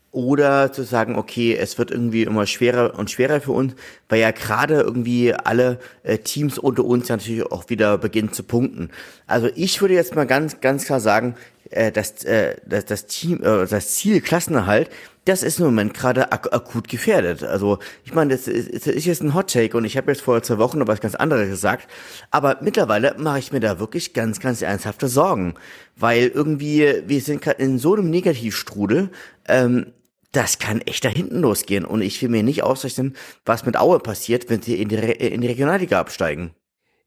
oder zu sagen, okay, es wird irgendwie immer schwerer und schwerer für uns, weil ja gerade irgendwie alle äh, Teams unter uns ja natürlich auch wieder beginnen zu punkten. Also ich würde jetzt mal ganz, ganz klar sagen, äh, dass, äh, dass das Team, äh, das Ziel Klassenerhalt, das ist im Moment gerade ak akut gefährdet. Also ich meine, das ist, das ist jetzt ein Hot-Take und ich habe jetzt vor zwei Wochen noch was ganz anderes gesagt, aber mittlerweile mache ich mir da wirklich ganz, ganz ernsthafte Sorgen, weil irgendwie, wir sind gerade in so einem Negativstrudel, ähm, das kann echt da hinten losgehen und ich will mir nicht ausrechnen, was mit Aue passiert, wenn sie in die, Re in die Regionalliga absteigen.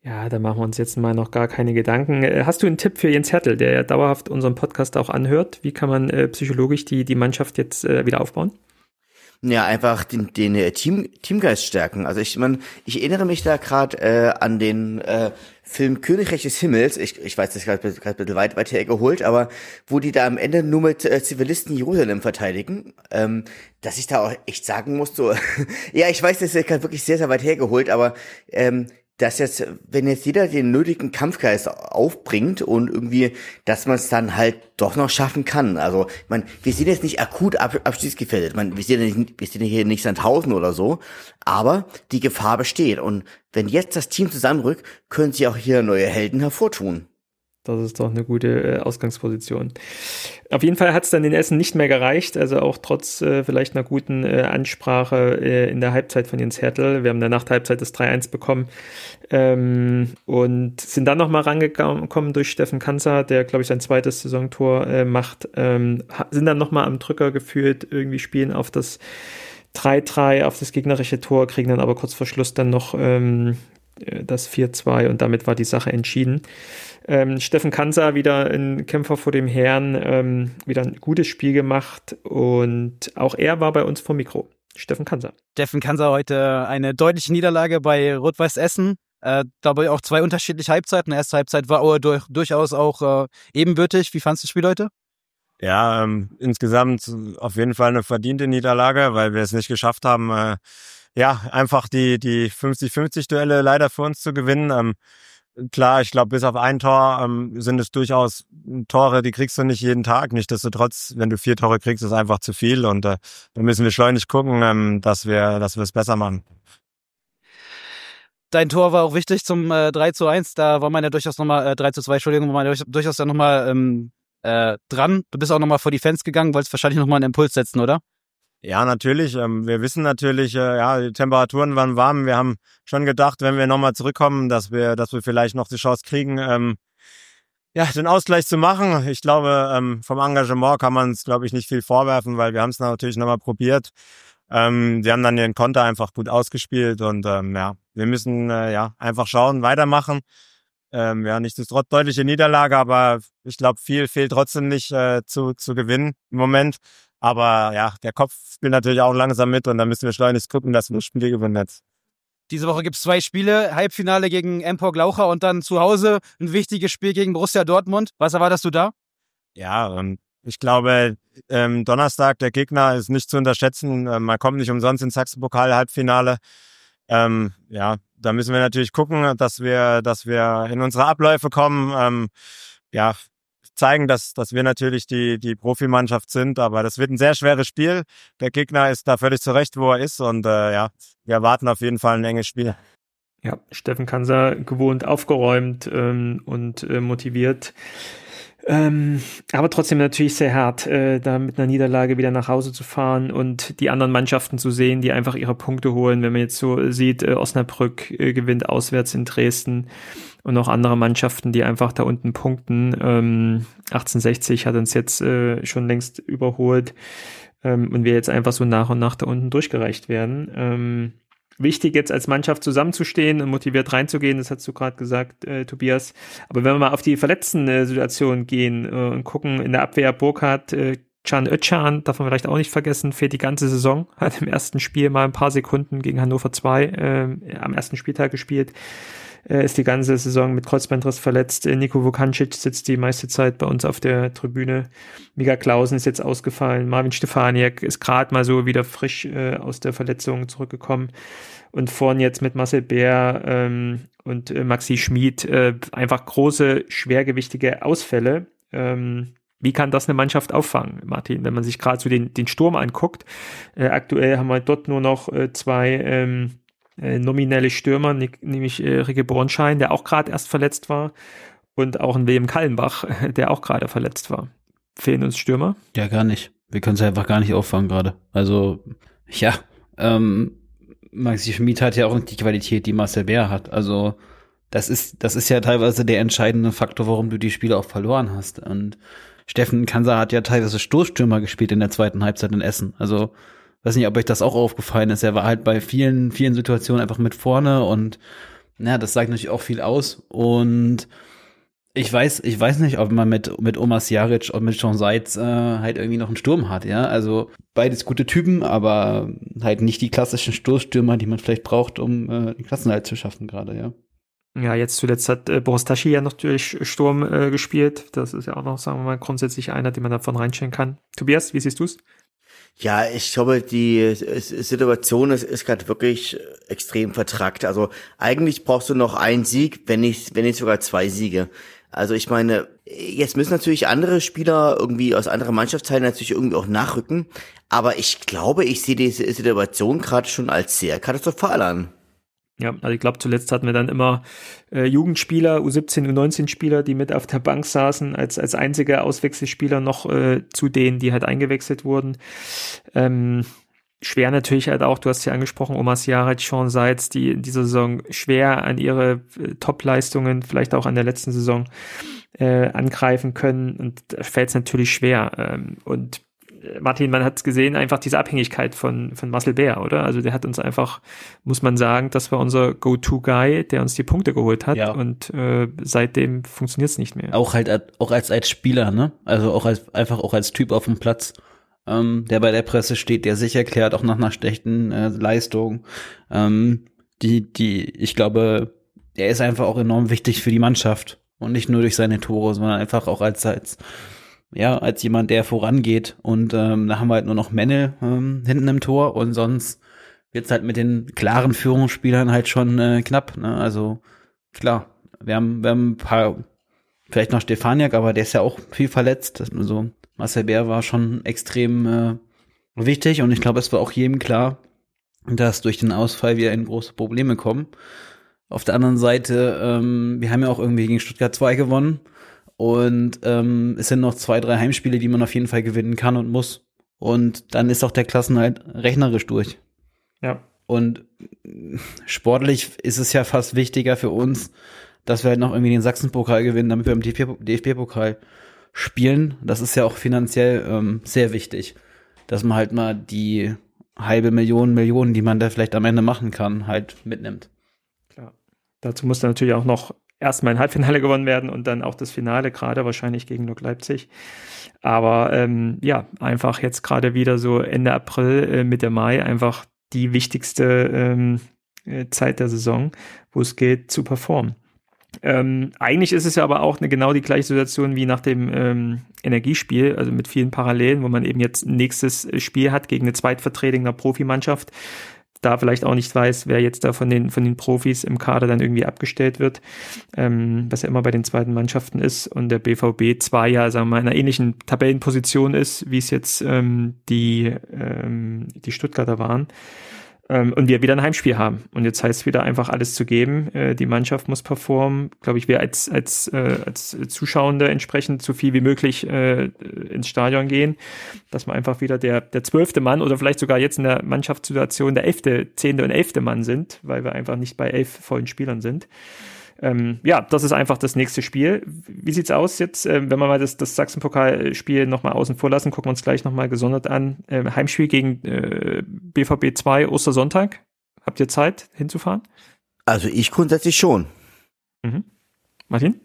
Ja, da machen wir uns jetzt mal noch gar keine Gedanken. Hast du einen Tipp für Jens Hertel, der ja dauerhaft unseren Podcast auch anhört? Wie kann man äh, psychologisch die, die Mannschaft jetzt äh, wieder aufbauen? Ja, einfach den, den äh, Team, Teamgeist stärken. Also ich meine, ich erinnere mich da gerade äh, an den äh, Film Königreich des Himmels. Ich, ich weiß, das ist gerade ein bisschen weit, weit hergeholt, aber wo die da am Ende nur mit äh, Zivilisten Jerusalem verteidigen, ähm, dass ich da auch echt sagen muss, so, ja, ich weiß, das ist gerade wirklich sehr, sehr weit hergeholt, aber ähm, dass jetzt, wenn jetzt jeder den nötigen Kampfgeist aufbringt und irgendwie, dass man es dann halt doch noch schaffen kann. Also, ich meine, wir sind jetzt nicht akut ab, abstiegsgefährdet. Ich meine, wir sind ja nicht, wir sind ja hier nicht Sandhausen oder so, aber die Gefahr besteht. Und wenn jetzt das Team zusammenrückt, können sie auch hier neue Helden hervortun. Das ist doch eine gute äh, Ausgangsposition. Auf jeden Fall hat es dann in Essen nicht mehr gereicht, also auch trotz äh, vielleicht einer guten äh, Ansprache äh, in der Halbzeit von Jens Hertel. Wir haben in der Nachthalbzeit das drei eins bekommen ähm, und sind dann nochmal rangekommen durch Steffen Kanzer, der, glaube ich, sein zweites Saisontor äh, macht, ähm, sind dann nochmal am Drücker geführt, irgendwie spielen auf das drei drei, auf das gegnerische Tor, kriegen dann aber kurz vor Schluss dann noch ähm, das vier zwei und damit war die Sache entschieden. Ähm, Steffen Kanzer, wieder ein Kämpfer vor dem Herrn, ähm, wieder ein gutes Spiel gemacht und auch er war bei uns vor Mikro. Steffen Kanzer. Steffen Kanzer heute eine deutliche Niederlage bei Rot-Weiß Essen. Äh, dabei auch zwei unterschiedliche Halbzeiten. Die erste Halbzeit war Aue durch, durchaus auch äh, ebenbürtig. Wie fandst du das Spiel heute? Ja, ähm, insgesamt auf jeden Fall eine verdiente Niederlage, weil wir es nicht geschafft haben, äh, ja, einfach die die fünfzig fünfzig Duelle leider für uns zu gewinnen. Ähm, Klar, ich glaube, bis auf ein Tor ähm, sind es durchaus Tore, die kriegst du nicht jeden Tag. Nichtsdestotrotz, wenn du vier Tore kriegst, ist einfach zu viel und äh, da müssen wir schleunigst gucken, ähm, dass wir dass wir es besser machen. Dein Tor war auch wichtig zum äh, drei zu eins, da war man ja durchaus nochmal, äh, drei zu zwei, Entschuldigung, war man ja durchaus ja nochmal ähm, äh, dran. Du bist auch nochmal vor die Fans gegangen, wolltest wahrscheinlich nochmal einen Impuls setzen, oder? Ja, natürlich. Wir wissen natürlich, ja, die Temperaturen waren warm. Wir haben schon gedacht, wenn wir nochmal zurückkommen, dass wir, dass wir vielleicht noch die Chance kriegen, ähm, ja, den Ausgleich zu machen. Ich glaube, ähm, vom Engagement kann man es, glaube ich, nicht viel vorwerfen, weil wir haben es natürlich nochmal probiert. Ähm, wir haben dann den Konter einfach gut ausgespielt und ähm, ja, wir müssen äh, ja einfach schauen, weitermachen. Ähm, ja, nichtsdestotrotz deutliche Niederlage, aber ich glaube, viel fehlt trotzdem nicht äh, zu zu gewinnen im Moment. Aber ja, der Kopf spielt natürlich auch langsam mit und da müssen wir schleunigst gucken, dass wir das Spiel gewinnen jetzt. Diese Woche gibt es zwei Spiele, Halbfinale gegen Empor Glaucha und dann zu Hause ein wichtiges Spiel gegen Borussia Dortmund. Was erwartest du da? Ja, ähm, ich glaube, ähm, Donnerstag, der Gegner ist nicht zu unterschätzen. Ähm, man kommt nicht umsonst ins Sachsen-Pokal-Halbfinale. Ähm, ja, da müssen wir natürlich gucken, dass wir, dass wir in unsere Abläufe kommen. Ähm, ja, zeigen, dass dass wir natürlich die die Profimannschaft sind, aber das wird ein sehr schweres Spiel. Der Gegner ist da völlig zurecht, wo er ist und äh, ja, wir erwarten auf jeden Fall ein enges Spiel. Ja, Steffen Kanzer gewohnt aufgeräumt ähm, und äh, motiviert. Ähm, aber trotzdem natürlich sehr hart, äh, da mit einer Niederlage wieder nach Hause zu fahren und die anderen Mannschaften zu sehen, die einfach ihre Punkte holen. Wenn man jetzt so sieht, äh, Osnabrück äh, gewinnt auswärts in Dresden und auch andere Mannschaften, die einfach da unten punkten. Ähm, achtzehnhundertsechzig hat uns jetzt äh, schon längst überholt ähm, und wir jetzt einfach so nach und nach da unten durchgereicht werden. Ähm, Wichtig jetzt als Mannschaft zusammenzustehen und motiviert reinzugehen, das hast du gerade gesagt, äh, Tobias. Aber wenn wir mal auf die verletzten äh, Situation gehen äh, und gucken, in der Abwehr Burkhardt, äh, Can Özcan, darf man vielleicht auch nicht vergessen, fehlt die ganze Saison, hat im ersten Spiel mal ein paar Sekunden gegen Hannover zwei äh, am ersten Spieltag gespielt, äh, ist die ganze Saison mit Kreuzbandriss verletzt. Äh, Nico Vukancic sitzt die meiste Zeit bei uns auf der Tribüne. Mika Klausen ist jetzt ausgefallen. Marvin Stefaniak ist gerade mal so wieder frisch äh, aus der Verletzung zurückgekommen. Und vorne jetzt mit Marcel Bär ähm, und äh, Maxi Schmid äh, einfach große, schwergewichtige Ausfälle. Ähm, wie kann das eine Mannschaft auffangen, Martin, wenn man sich gerade so den, den Sturm anguckt? Äh, aktuell haben wir dort nur noch äh, zwei ähm, äh, nominelle Stürmer, nämlich äh, Ricky Bornschein, der auch gerade erst verletzt war, und auch ein William Kallenbach, der auch gerade verletzt war. Fehlen uns Stürmer? Ja, gar nicht. Wir können es einfach gar nicht auffangen gerade. Also, ja, ähm, Maxi Schmid hat ja auch nicht die Qualität, die Marcel Bär hat. Also das ist das ist ja teilweise der entscheidende Faktor, warum du die Spiele auch verloren hast. Und Steffen Kanzer hat ja teilweise Stoßstürmer gespielt in der zweiten Halbzeit in Essen. Also weiß nicht, ob euch das auch aufgefallen ist. Er war halt bei vielen vielen Situationen einfach mit vorne und Ja, das sagt natürlich auch viel aus. Und ich weiß, ich weiß nicht, ob man mit, mit Omas Jaric und mit Sean Seitz äh, halt irgendwie noch einen Sturm hat, ja. Also beides gute Typen, aber halt nicht die klassischen Stoßstürmer, die man vielleicht braucht, um äh, den Klassenerhalt zu schaffen gerade, ja. Ja, jetzt zuletzt hat äh, Boris Taschi ja noch durch Sturm äh, gespielt. Das ist ja auch noch, sagen wir mal, grundsätzlich einer, den man davon reinstellen kann. Tobias, wie siehst du's? Ja, ich glaube, die Situation ist, ist gerade wirklich extrem vertrackt. Also eigentlich brauchst du noch einen Sieg, wenn nicht, wenn nicht sogar zwei Siege. Also ich meine, jetzt müssen natürlich andere Spieler irgendwie aus anderen Mannschaftsteilen natürlich irgendwie auch nachrücken. Aber ich glaube, ich sehe diese Situation gerade schon als sehr katastrophal an. Ja, also ich glaube, zuletzt hatten wir dann immer äh, Jugendspieler, U siebzehn, U neunzehn Spieler, die mit auf der Bank saßen, als als einzige Auswechselspieler noch äh, zu denen, die halt eingewechselt wurden. Ähm, schwer natürlich halt auch, du hast ja angesprochen, Omas Jaric, Sean Seitz, die in dieser Saison schwer an ihre äh, Top-Leistungen, vielleicht auch an der letzten Saison, äh, angreifen können. Und da fällt es natürlich schwer. Ähm, und Martin, man hat es gesehen, einfach diese Abhängigkeit von von Marcel Bär, oder? Also der hat uns einfach, muss man sagen, das war unser Go-To-Guy, der uns die Punkte geholt hat. Ja. Und äh, seitdem funktioniert es nicht mehr. Auch halt auch als als Spieler, ne? Also auch als einfach auch als Typ auf dem Platz, ähm, der bei der Presse steht, der sich erklärt, auch nach einer schlechten äh, Leistung. Ähm, die die, ich glaube, er ist einfach auch enorm wichtig für die Mannschaft und nicht nur durch seine Tore, sondern einfach auch als als ja, als jemand, der vorangeht. Und ähm, da haben wir halt nur noch Menne ähm, hinten im Tor und sonst wird's halt mit den klaren Führungsspielern halt schon äh, knapp. Ne? Also klar, wir haben, wir haben ein paar, vielleicht noch Stefaniak, aber der ist ja auch viel verletzt. Also Marcel Bär war schon extrem äh, wichtig und ich glaube, es war auch jedem klar, dass durch den Ausfall wir in große Probleme kommen. Auf der anderen Seite, ähm, wir haben ja auch irgendwie gegen Stuttgart zwei gewonnen. Und ähm, es sind noch zwei, drei Heimspiele, die man auf jeden Fall gewinnen kann und muss. Und dann ist auch der Klassenerhalt rechnerisch durch. Ja. Und sportlich ist es ja fast wichtiger für uns, dass wir halt noch irgendwie den Sachsenpokal gewinnen, damit wir im D F B-Pokal spielen. Das ist ja auch finanziell ähm, sehr wichtig, dass man halt mal die halbe Million, Millionen, die man da vielleicht am Ende machen kann, halt mitnimmt. Klar. Dazu muss dann natürlich auch noch erstmal ein Halbfinale gewonnen werden und dann auch das Finale, gerade wahrscheinlich gegen Lok Leipzig. Aber ähm, ja, einfach jetzt gerade wieder so Ende April, äh, Mitte Mai, einfach die wichtigste ähm, äh, Zeit der Saison, wo es geht zu performen. Ähm, eigentlich ist es ja aber auch eine genau die gleiche Situation wie nach dem ähm, Energiespiel, also mit vielen Parallelen, wo man eben jetzt ein nächstes Spiel hat gegen eine Zweitvertretung einer Profimannschaft, da vielleicht auch nicht weiß, wer jetzt da von den von den Profis im Kader dann irgendwie abgestellt wird, ähm, was ja immer bei den zweiten Mannschaften ist und der B V B zwar ja, sagen wir mal, in einer ähnlichen Tabellenposition ist, wie es jetzt ähm, die ähm, die Stuttgarter waren. Ähm, und wir wieder ein Heimspiel haben. Und jetzt heißt es wieder einfach alles zu geben. Äh, die Mannschaft muss performen. Glaube ich, wir als als äh, als Zuschauende entsprechend so viel wie möglich äh, ins Stadion gehen, dass man einfach wieder der der zwölfte Mann oder vielleicht sogar jetzt in der Mannschaftssituation der elfte, zehnte und elfte Mann sind, weil wir einfach nicht bei elf vollen Spielern sind. Ähm, ja, das ist einfach das nächste Spiel. Wie sieht's aus jetzt, äh, wenn wir mal das, das Sachsenpokalspiel nochmal außen vor lassen, gucken wir uns gleich nochmal gesondert an. Äh, Heimspiel gegen äh, B V B zwei, Ostersonntag. Habt ihr Zeit hinzufahren? Also ich grundsätzlich schon. Mhm. Martin?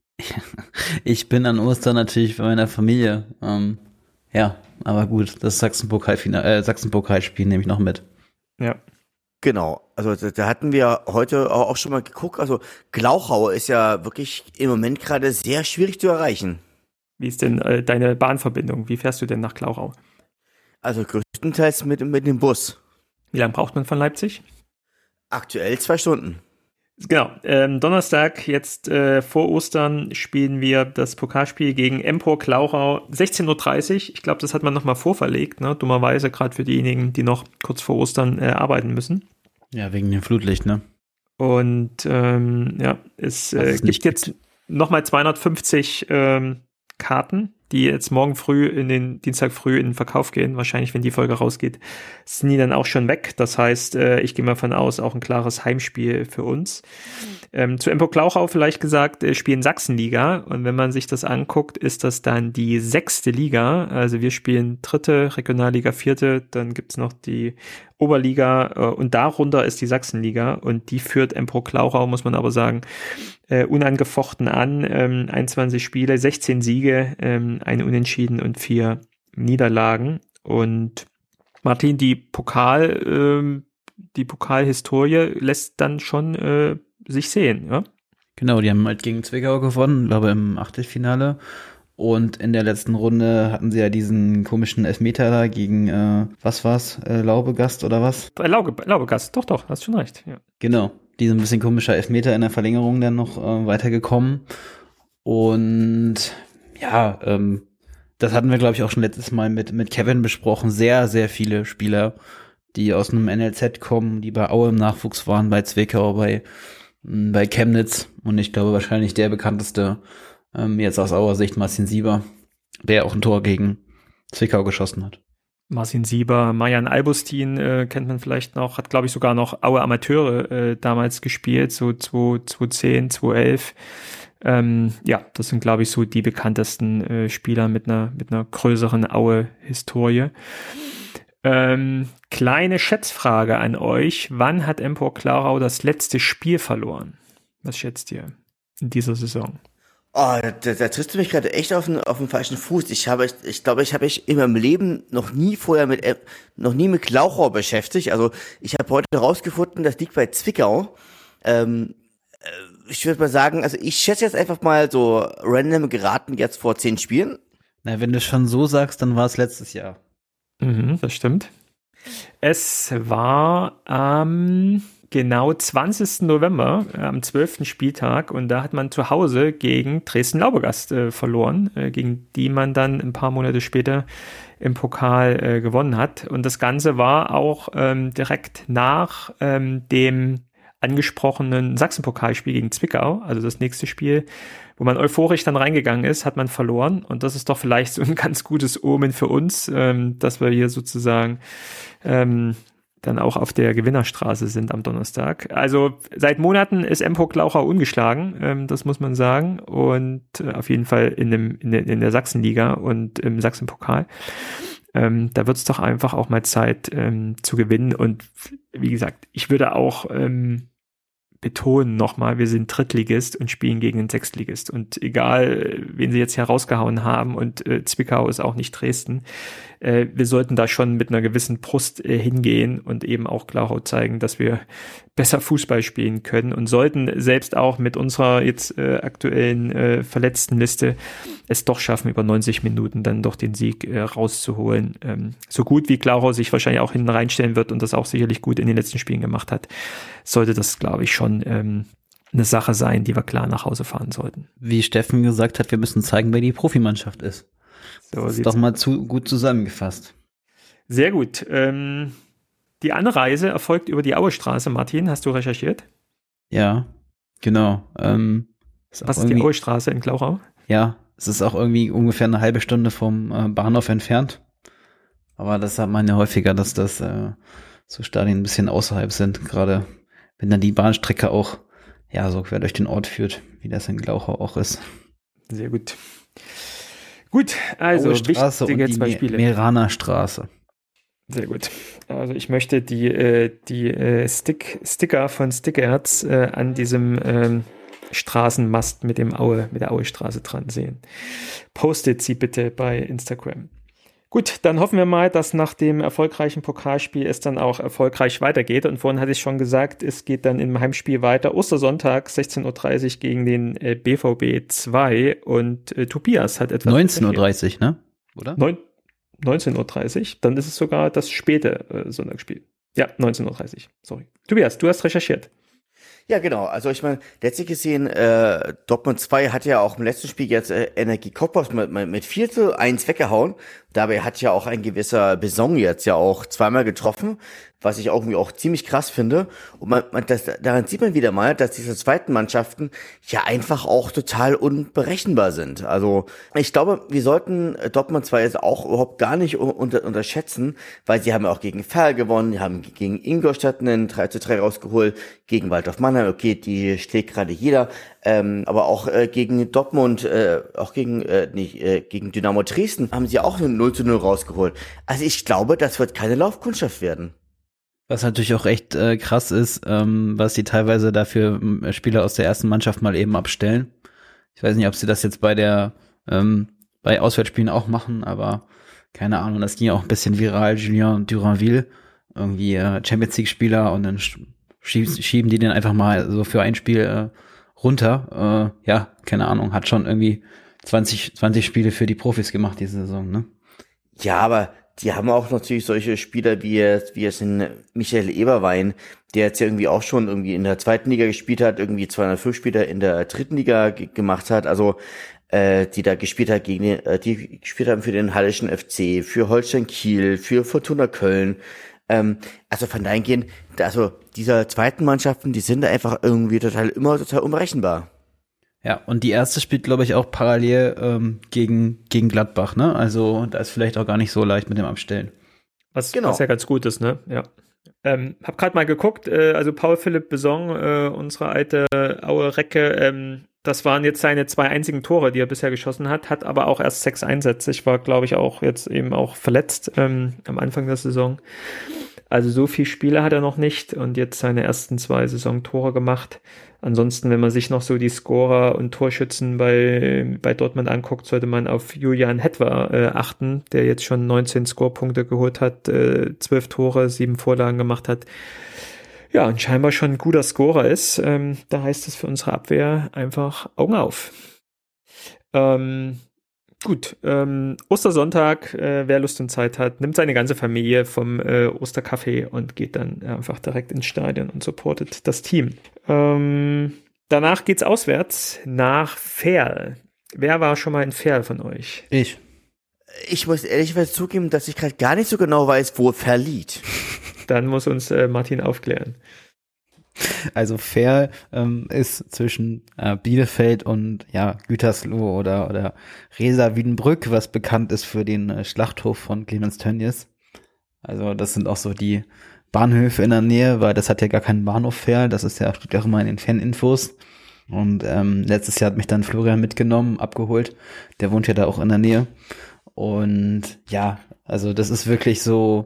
Ich bin an Ostern natürlich bei meiner Familie. Ähm, ja, aber gut, das Sachsenpokalfinale, äh, Sachsenpokalspiel nehme ich noch mit. Ja. Genau, also da, da hatten wir heute auch schon mal geguckt, also Glauchau ist ja wirklich im Moment gerade sehr schwierig zu erreichen. Wie ist denn äh, deine Bahnverbindung? Wie fährst du denn nach Glauchau? Also größtenteils mit, mit dem Bus. Wie lange braucht man von Leipzig? Aktuell zwei Stunden. Genau, ähm, Donnerstag, jetzt äh, vor Ostern, spielen wir das Pokalspiel gegen Empor Glauchau, sechzehn Uhr dreißig. Ich glaube, das hat man nochmal vorverlegt, ne? Dummerweise, gerade für diejenigen, die noch kurz vor Ostern äh, arbeiten müssen. Ja, wegen dem Flutlicht, ne? Und ähm, ja, es äh, gibt jetzt nochmal zweihundertfünfzig ähm, Karten, die jetzt morgen früh in den Dienstag früh in den Verkauf gehen. Wahrscheinlich, wenn die Folge rausgeht, sind die dann auch schon weg. Das heißt, äh, ich gehe mal von aus, auch ein klares Heimspiel für uns. Ähm, zu Empor Glauchau vielleicht gesagt, äh, spielen Sachsenliga. Und wenn man sich das anguckt, ist das dann die sechste Liga. Also wir spielen dritte, Regionalliga vierte. Dann gibt's noch die Oberliga äh, und darunter ist die Sachsenliga und die führt MPro Klauchau, muss man aber sagen, äh, unangefochten an. Ähm, einundzwanzig Spiele, sechzehn Siege, ähm, eine Unentschieden und vier Niederlagen. Und Martin, die Pokal, ähm, die Pokalhistorie lässt dann schon äh, sich sehen, ja? Genau, die haben halt gegen Zwickau gewonnen, glaube im Achtelfinale. Und in der letzten Runde hatten sie ja diesen komischen Elfmeter da gegen, äh, was war's, äh, Laubegast oder was? Laube, Laubegast, doch, doch, hast schon recht. Ja. Genau, diesen bisschen komischer Elfmeter in der Verlängerung dann noch äh, weitergekommen. Und ja, ähm, das hatten wir, glaube ich, auch schon letztes Mal mit, mit Kevin besprochen. Sehr, sehr viele Spieler, die aus einem N L Z kommen, die bei Aue im Nachwuchs waren, bei Zwickau, bei, bei Chemnitz. Und ich glaube, wahrscheinlich der bekannteste Ähm, jetzt aus Auer Sicht Marcin Sieber, der auch ein Tor gegen Zwickau geschossen hat. Marcin Sieber, Marian Albustin äh, kennt man vielleicht noch, hat glaube ich sogar noch Aue Amateure äh, damals gespielt, so zweitausendzehn, zweitausendelf. Ähm, ja, das sind glaube ich so die bekanntesten äh, Spieler mit einer mit einer größeren Aue-Historie. Ähm, kleine Schätzfrage an euch. Wann hat MPro Klauchau das letzte Spiel verloren? Was schätzt ihr in dieser Saison? Oh, da, da triffst du mich gerade echt auf den, auf den falschen Fuß. Ich habe, ich, ich glaube, ich habe mich in meinem Leben noch nie vorher mit, äh, noch nie mit Klauchau beschäftigt. Also ich habe heute herausgefunden, das liegt bei Zwickau. Ähm, ich würde mal sagen, also ich schätze jetzt einfach mal so random geraten jetzt vor zehn Spielen. Na, wenn du es schon so sagst, dann war es letztes Jahr. Mhm, das stimmt. Es war am ähm genau zwanzigsten November, äh, am zwölften Spieltag, und da hat man zu Hause gegen Dresden-Laubegast äh, verloren, äh, gegen die man dann ein paar Monate später im Pokal äh, gewonnen hat. Und das Ganze war auch ähm, direkt nach ähm, dem angesprochenen Sachsen-Pokalspiel gegen Zwickau, also das nächste Spiel, wo man euphorisch dann reingegangen ist, hat man verloren. Und das ist doch vielleicht so ein ganz gutes Omen für uns, ähm, dass wir hier sozusagen ähm, dann auch auf der Gewinnerstraße sind am Donnerstag. Also seit Monaten ist MPro Klauchau ungeschlagen, ähm, das muss man sagen. Und äh, auf jeden Fall in, dem, in, der, in der Sachsenliga und im Sachsenpokal. Ähm, da wird es doch einfach auch mal Zeit ähm, zu gewinnen. Und wie gesagt, ich würde auch ähm, betonen nochmal, wir sind Drittligist und spielen gegen den Sechstligist. Und egal, wen sie jetzt hier rausgehauen haben, und äh, Zwickau ist auch nicht Dresden, äh, wir sollten da schon mit einer gewissen Brust äh, hingehen und eben auch Klauchau zeigen, dass wir besser Fußball spielen können, und sollten selbst auch mit unserer jetzt äh, aktuellen äh, Verletztenliste es doch schaffen, über neunzig Minuten dann doch den Sieg äh, rauszuholen. Ähm, so gut wie Klauchau sich wahrscheinlich auch hinten reinstellen wird und das auch sicherlich gut in den letzten Spielen gemacht hat, sollte das, glaube ich, schon ähm, eine Sache sein, die wir klar nach Hause fahren sollten. Wie Steffen gesagt hat, wir müssen zeigen, wer die Profimannschaft ist. So, das ist doch mal zu gut zusammengefasst. Sehr gut. Ähm, die Anreise erfolgt über die Auestraße. Martin, hast du recherchiert? Ja, genau. Ähm, ist Was ist die Auestraße in Klauchau? Ja, es ist auch irgendwie ungefähr eine halbe Stunde vom äh, Bahnhof entfernt. Aber das hat man ja häufiger, dass das äh, so Stadien ein bisschen außerhalb sind, gerade wenn dann die Bahnstrecke auch ja so quer durch den Ort führt, wie das in Glauchau auch ist. Sehr gut. Gut, also wichtige und die zwei Spiele. Meraner Straße. Sehr gut. Also ich möchte die äh, die äh, Stick Sticker von Stickerherz äh, an diesem ähm, Straßenmast mit dem Aue mit der Auestraße dran sehen. Postet sie bitte bei Instagram. Gut, dann hoffen wir mal, dass nach dem erfolgreichen Pokalspiel es dann auch erfolgreich weitergeht. Und vorhin hatte ich schon gesagt, es geht dann im Heimspiel weiter. Ostersonntag, sechzehn Uhr dreißig gegen den äh, B V B zwei. Und äh, Tobias hat etwas... neunzehn Uhr dreißig, ne? Oder? Neun, neunzehn Uhr dreißig. Dann ist es sogar das späte äh, Sonntagsspiel. Ja, neunzehn Uhr dreißig. Sorry. Tobias, du hast recherchiert. Ja, genau. Also ich meine, letztlich gesehen, äh, Dortmund zwei hat ja auch im letzten Spiel jetzt äh, Energie Cottbus mit, mit vier zu eins weggehauen. Dabei hat ja auch ein gewisser Besong jetzt ja auch zweimal getroffen, was ich irgendwie auch ziemlich krass finde. Und man, man das, daran sieht man wieder mal, dass diese zweiten Mannschaften ja einfach auch total unberechenbar sind. Also ich glaube, wir sollten Dortmund zwei jetzt auch überhaupt gar nicht unter, unterschätzen, weil sie haben ja auch gegen Ferl gewonnen, die haben gegen Ingolstadt einen drei zu drei rausgeholt, gegen Waldorf Mannheim, okay, die schlägt gerade jeder, ähm, aber auch äh, gegen Dortmund, äh, auch gegen äh, nicht, äh, gegen Dynamo Dresden haben sie auch einen null zu null rausgeholt. Also ich glaube, das wird keine Laufkundschaft werden. Was natürlich auch echt äh, krass ist, ähm, was die teilweise dafür ähm, Spieler aus der ersten Mannschaft mal eben abstellen. Ich weiß nicht, ob sie das jetzt bei der ähm, bei Auswärtsspielen auch machen, aber keine Ahnung, das ging ja auch ein bisschen viral. Julien Duranville, irgendwie äh, Champions League Spieler, und dann schieben, schieben die den einfach mal so für ein Spiel äh, runter. Äh, ja, keine Ahnung, hat schon irgendwie zwanzig, zwanzig Spiele für die Profis gemacht diese Saison, ne? Ja, aber die haben auch natürlich solche Spieler wie jetzt, wie jetzt in Michael Eberwein, der jetzt ja irgendwie auch schon irgendwie in der zweiten Liga gespielt hat, irgendwie zweihundertfünf Spieler in der dritten Liga ge- gemacht hat, also äh, die da gespielt hat gegen den, äh, die gespielt haben für den Hallischen F C, für Holstein Kiel, für Fortuna Köln. Ähm, also von dahin gehen, also dieser zweiten Mannschaften, die sind da einfach irgendwie total immer total unberechenbar. Ja, und die erste spielt, glaube ich, auch parallel ähm, gegen gegen Gladbach, ne? Also da ist vielleicht auch gar nicht so leicht mit dem Abstellen. Was, Genau. was ja ganz gut ist, ne? Ja. Ähm, hab gerade mal geguckt, äh, also Paul Philipp Besson, äh, unsere alte Aue Recke, ähm, das waren jetzt seine zwei einzigen Tore, die er bisher geschossen hat, hat aber auch erst sechs Einsätze. Ich war, glaube ich, auch jetzt eben auch verletzt ähm, am Anfang der Saison. Also so viele Spiele hat er noch nicht und jetzt seine ersten zwei Saisontore gemacht. Ansonsten, wenn man sich noch so die Scorer und Torschützen bei, bei Dortmund anguckt, sollte man auf Julian Hetwer äh, achten, der jetzt schon neunzehn Scorepunkte geholt hat, äh, zwölf Tore, sieben Vorlagen gemacht hat. Ja, und scheinbar schon ein guter Scorer ist. Ähm, da heißt es für unsere Abwehr einfach Augen auf. Ähm, Gut, ähm, Ostersonntag, äh, wer Lust und Zeit hat, nimmt seine ganze Familie vom äh, Ostercafé und geht dann einfach direkt ins Stadion und supportet das Team. Ähm, danach geht's auswärts nach Verl. Wer war schon mal in Verl von euch? Ich. Ich muss ehrlicherweise zugeben, dass ich gerade gar nicht so genau weiß, wo Verl liegt. Dann muss uns äh, Martin aufklären. Also Verl ähm, ist zwischen äh, Bielefeld und ja Gütersloh oder oder Resa Wiedenbrück, was bekannt ist für den äh, Schlachthof von Clemens Tönnies. Also das sind auch so die Bahnhöfe in der Nähe, weil das hat ja gar keinen Bahnhof Verl, das ist ja, steht ja auch immer in den Faninfos. Und ähm, letztes Jahr hat mich dann Florian mitgenommen, abgeholt. Der wohnt ja da auch in der Nähe. Und ja, also das ist wirklich so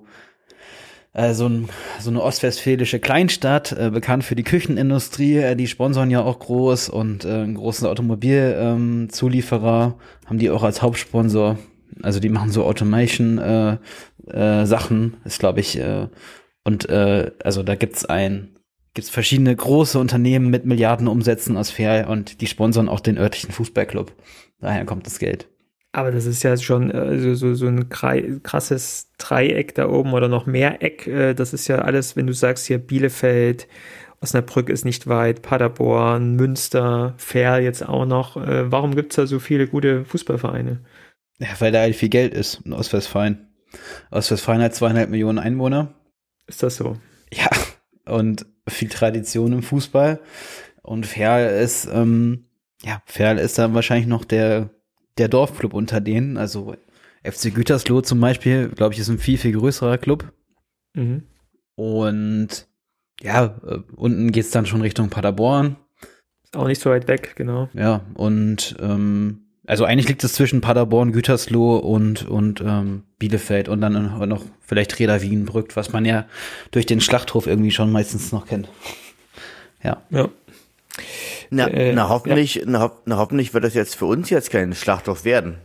äh, so, ein, so eine ostwestfälische Kleinstadt, äh, bekannt für die Küchenindustrie. Äh, die sponsoren ja auch groß und äh, einen großen Automobilzulieferer ähm, haben die auch als Hauptsponsor. Also die machen so Automation äh, äh, Sachen, ist glaube ich äh, und äh, also da gibt's ein gibt's verschiedene große Unternehmen mit Milliardenumsätzen aus Verl und die sponsern auch den örtlichen Fußballclub. Daher kommt das Geld. Aber das ist ja schon äh, so, so, so ein krasses Dreieck da oben oder noch mehr Eck. Äh, das ist ja alles, wenn du sagst hier Bielefeld, Osnabrück ist nicht weit, Paderborn, Münster, Verl jetzt auch noch. Äh, warum gibt's da so viele gute Fußballvereine? Ja, weil da halt viel Geld ist in Ostwestfalen. Ostwestfalen hat zweieinhalb Millionen Einwohner. Ist das so? Ja, und viel Tradition im Fußball. Und Verl ist, ähm, ja, Verl ist dann wahrscheinlich noch der der Dorfclub unter denen. Also F C Gütersloh zum Beispiel, glaube ich, ist ein viel, viel größerer Club. Mhm. Und ja, äh, unten geht's dann schon Richtung Paderborn. Ist auch nicht so weit weg, genau. Ja, und ähm, also eigentlich liegt es zwischen Paderborn, Gütersloh und und ähm, Bielefeld und dann noch vielleicht Reda Wiedenbrück, was man ja durch den Schlachthof irgendwie schon meistens noch kennt. Ja. Ja. Na, Äh, na hoffentlich, na, ho- na hoffentlich wird das jetzt für uns jetzt kein Schlachthof werden.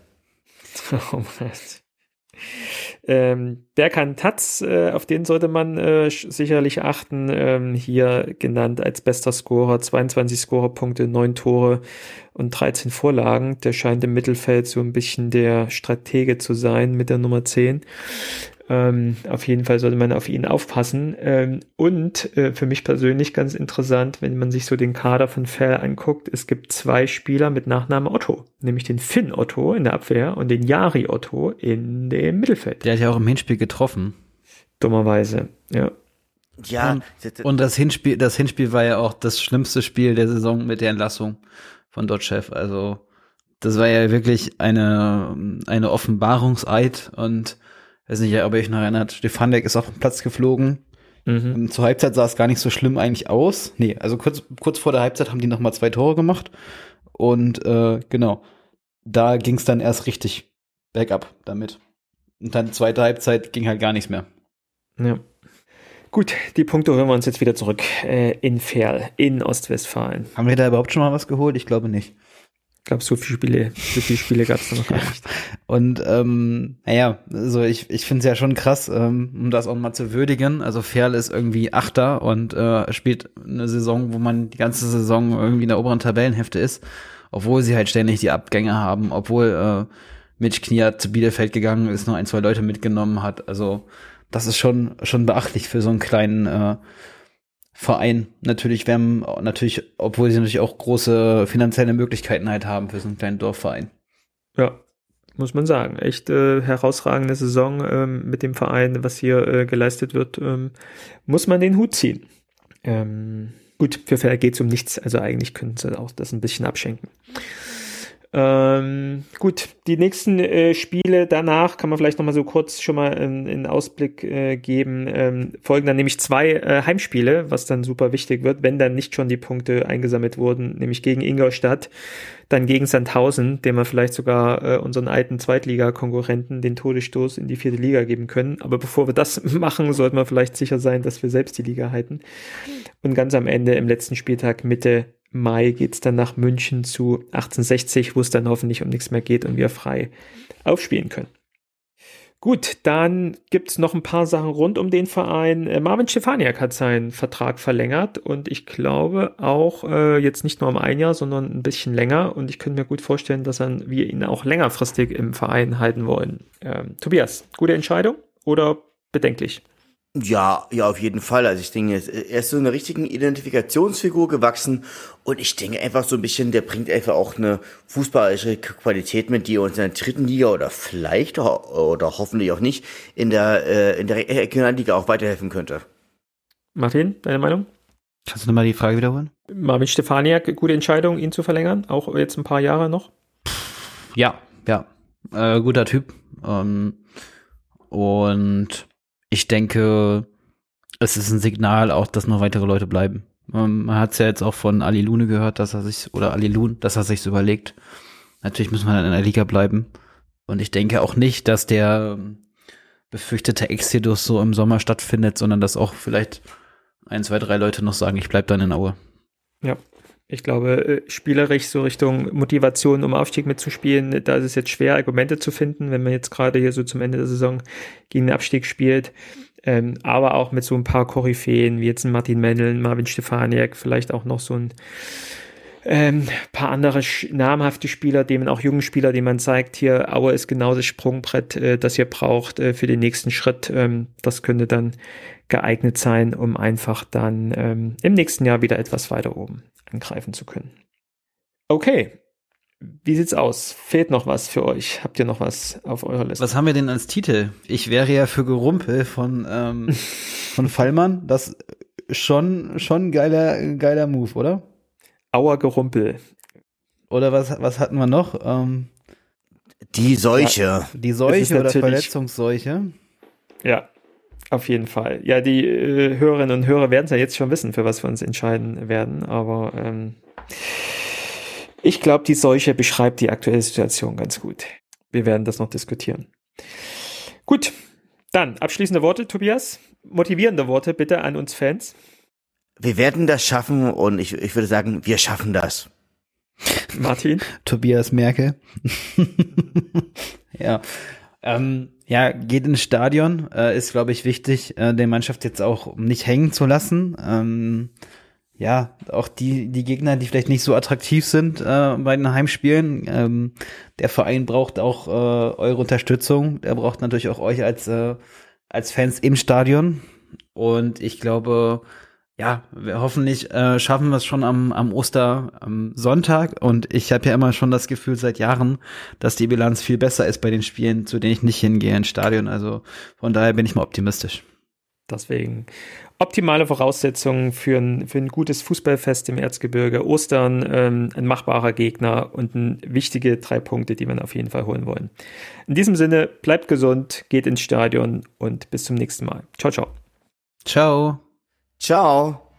ähm, Berkan Taz, äh, auf den sollte man äh, sch- sicherlich achten. Ähm, hier genannt als bester Scorer, zweiundzwanzig Scorerpunkte, neun Tore und dreizehn Vorlagen. Der scheint im Mittelfeld so ein bisschen der Stratege zu sein mit der Nummer zehn. Ähm, auf jeden Fall sollte man auf ihn aufpassen. Ähm, und äh, für mich persönlich ganz interessant, wenn man sich so den Kader von Verl anguckt, es gibt zwei Spieler mit Nachnamen Otto, nämlich den Finn Otto in der Abwehr und den Jari Otto in dem Mittelfeld. Der hat ja auch im Hinspiel getroffen. Dummerweise, ja. Ja, Und, und das Hinspiel, das Hinspiel war ja auch das schlimmste Spiel der Saison mit der Entlassung von Dotschew. Also das war ja wirklich eine eine Offenbarungseid und weiß nicht, ob ihr euch noch erinnert, Stefanek ist auf den Platz geflogen. Mhm. Zur Halbzeit sah es gar nicht so schlimm eigentlich aus. Nee, also kurz kurz vor der Halbzeit haben die noch mal zwei Tore gemacht und äh, genau, da ging es dann erst richtig bergab damit. Und dann zweite Halbzeit ging halt gar nichts mehr. Ja. Gut, die Punkte holen wir uns jetzt wieder zurück äh, in Verl, in Ostwestfalen. Haben wir da überhaupt schon mal was geholt? Ich glaube nicht. Ich glaube, so viele Spiele, so viele Spiele gab es da noch gar nicht. Und ähm, naja, also ich, ich finde es ja schon krass, ähm, um das auch mal zu würdigen. Also Verl ist irgendwie Achter und äh, spielt eine Saison, wo man die ganze Saison irgendwie in der oberen Tabellenhälfte ist, obwohl sie halt ständig die Abgänge haben, obwohl äh, Mitch Kniat zu Bielefeld gegangen ist, nur ein, zwei Leute mitgenommen hat. Also das ist schon schon beachtlich für so einen kleinen äh, Verein. Natürlich werden natürlich, obwohl sie natürlich auch große finanzielle Möglichkeiten halt haben für so einen kleinen Dorfverein. Ja, muss man sagen. Echt äh, herausragende Saison ähm, mit dem Verein, was hier äh, geleistet wird, ähm, muss man den Hut ziehen. Ähm, gut, für Verl geht es um nichts, also eigentlich könnten sie auch das ein bisschen abschenken. Ähm, gut, die nächsten äh, Spiele danach kann man vielleicht nochmal so kurz schon mal einen, einen Ausblick äh, geben. Ähm, folgen dann nämlich zwei äh, Heimspiele, was dann super wichtig wird, wenn dann nicht schon die Punkte eingesammelt wurden, nämlich gegen Ingolstadt, dann gegen Sandhausen, dem wir vielleicht sogar äh, unseren alten Zweitliga-Konkurrenten den Todesstoß in die vierte Liga geben können. Aber bevor wir das machen, sollten wir vielleicht sicher sein, dass wir selbst die Liga halten. Und ganz am Ende, im letzten Spieltag, Mitte Mai, geht's dann nach München zu achtzehnhundertsechzig, wo es dann hoffentlich um nichts mehr geht und wir frei aufspielen können. Gut, dann gibt's noch ein paar Sachen rund um den Verein. Äh, Marvin Stefaniak hat seinen Vertrag verlängert und ich glaube auch äh, jetzt nicht nur um ein Jahr, sondern ein bisschen länger und ich könnte mir gut vorstellen, dass dann wir ihn auch längerfristig im Verein halten wollen. Ähm, Tobias, gute Entscheidung oder bedenklich? Ja, ja, auf jeden Fall. Also ich denke, er ist so eine richtige Identifikationsfigur gewachsen und ich denke einfach so ein bisschen, der bringt einfach auch eine fußballerische Qualität mit, die uns in der dritten Liga oder vielleicht oder hoffentlich auch nicht in der äh, in der Regionalliga auch weiterhelfen könnte. Martin, deine Meinung? Kannst du nochmal die Frage wiederholen? Marvin Stefaniak, gute Entscheidung, ihn zu verlängern, auch jetzt ein paar Jahre noch? Ja, ja, äh, guter Typ. Ähm, und ich denke, es ist ein Signal auch, dass noch weitere Leute bleiben. Ähm, man hat es ja jetzt auch von Ali Lune gehört, dass er sich, oder Ali Lune, dass er sich überlegt. Natürlich muss man dann in der Liga bleiben. Und ich denke auch nicht, dass der befürchtete Exodus so im Sommer stattfindet, sondern dass auch vielleicht ein, zwei, drei Leute noch sagen, ich bleib dann in Aue. Ja. Ich glaube, spielerisch so Richtung Motivation, um Aufstieg mitzuspielen, da ist es jetzt schwer, Argumente zu finden, wenn man jetzt gerade hier so zum Ende der Saison gegen den Abstieg spielt. Ähm, aber auch mit so ein paar Koryphäen, wie jetzt ein Martin Mendel, Marvin Stefaniak, vielleicht auch noch so ein ähm, paar andere namhafte Spieler, denen auch jungen Spieler, denen man zeigt, hier Aue ist genau das Sprungbrett, äh, das ihr braucht äh, für den nächsten Schritt. Ähm, das könnte dann geeignet sein, um einfach dann ähm, im nächsten Jahr wieder etwas weiter oben angreifen zu können. Okay, wie sieht's aus? Fehlt noch was für euch? Habt ihr noch was auf eurer Liste? Was haben wir denn als Titel? Ich wäre ja für Gerumpel von ähm, von Fallmann. Das schon schon ein geiler geiler Move, oder? Auer Gerumpel. Oder was was hatten wir noch? Ähm, die Seuche. Ja, die Seuche oder Verletzungsseuche. Ja. Auf jeden Fall. Ja, die äh, Hörerinnen und Hörer werden es ja jetzt schon wissen, für was wir uns entscheiden werden, aber ähm, ich glaube, die Seuche beschreibt die aktuelle Situation ganz gut. Wir werden das noch diskutieren. Gut, dann abschließende Worte, Tobias. Motivierende Worte bitte an uns Fans. Wir werden das schaffen und ich, ich würde sagen, wir schaffen das. Martin? Tobias Merkel. Ja. Ähm, ja, geht ins Stadion, äh, ist, glaube ich, wichtig, äh, der Mannschaft jetzt auch nicht hängen zu lassen. Ähm, ja, auch die die Gegner, die vielleicht nicht so attraktiv sind äh, bei den Heimspielen. Ähm, der Verein braucht auch äh, eure Unterstützung. Der braucht natürlich auch euch als äh, als Fans im Stadion. Und ich glaube, ja, wir hoffentlich äh, schaffen wir es schon am, am Oster, am Sonntag. Und ich habe ja immer schon das Gefühl seit Jahren, dass die Bilanz viel besser ist bei den Spielen, zu denen ich nicht hingehe ins Stadion. Also von daher bin ich mal optimistisch. Deswegen optimale Voraussetzungen für ein, für ein gutes Fußballfest im Erzgebirge. Ostern, ähm, ein machbarer Gegner und ein, wichtige drei Punkte, die wir auf jeden Fall holen wollen. In diesem Sinne, bleibt gesund, geht ins Stadion und bis zum nächsten Mal. Ciao, ciao. Ciao. Ciao.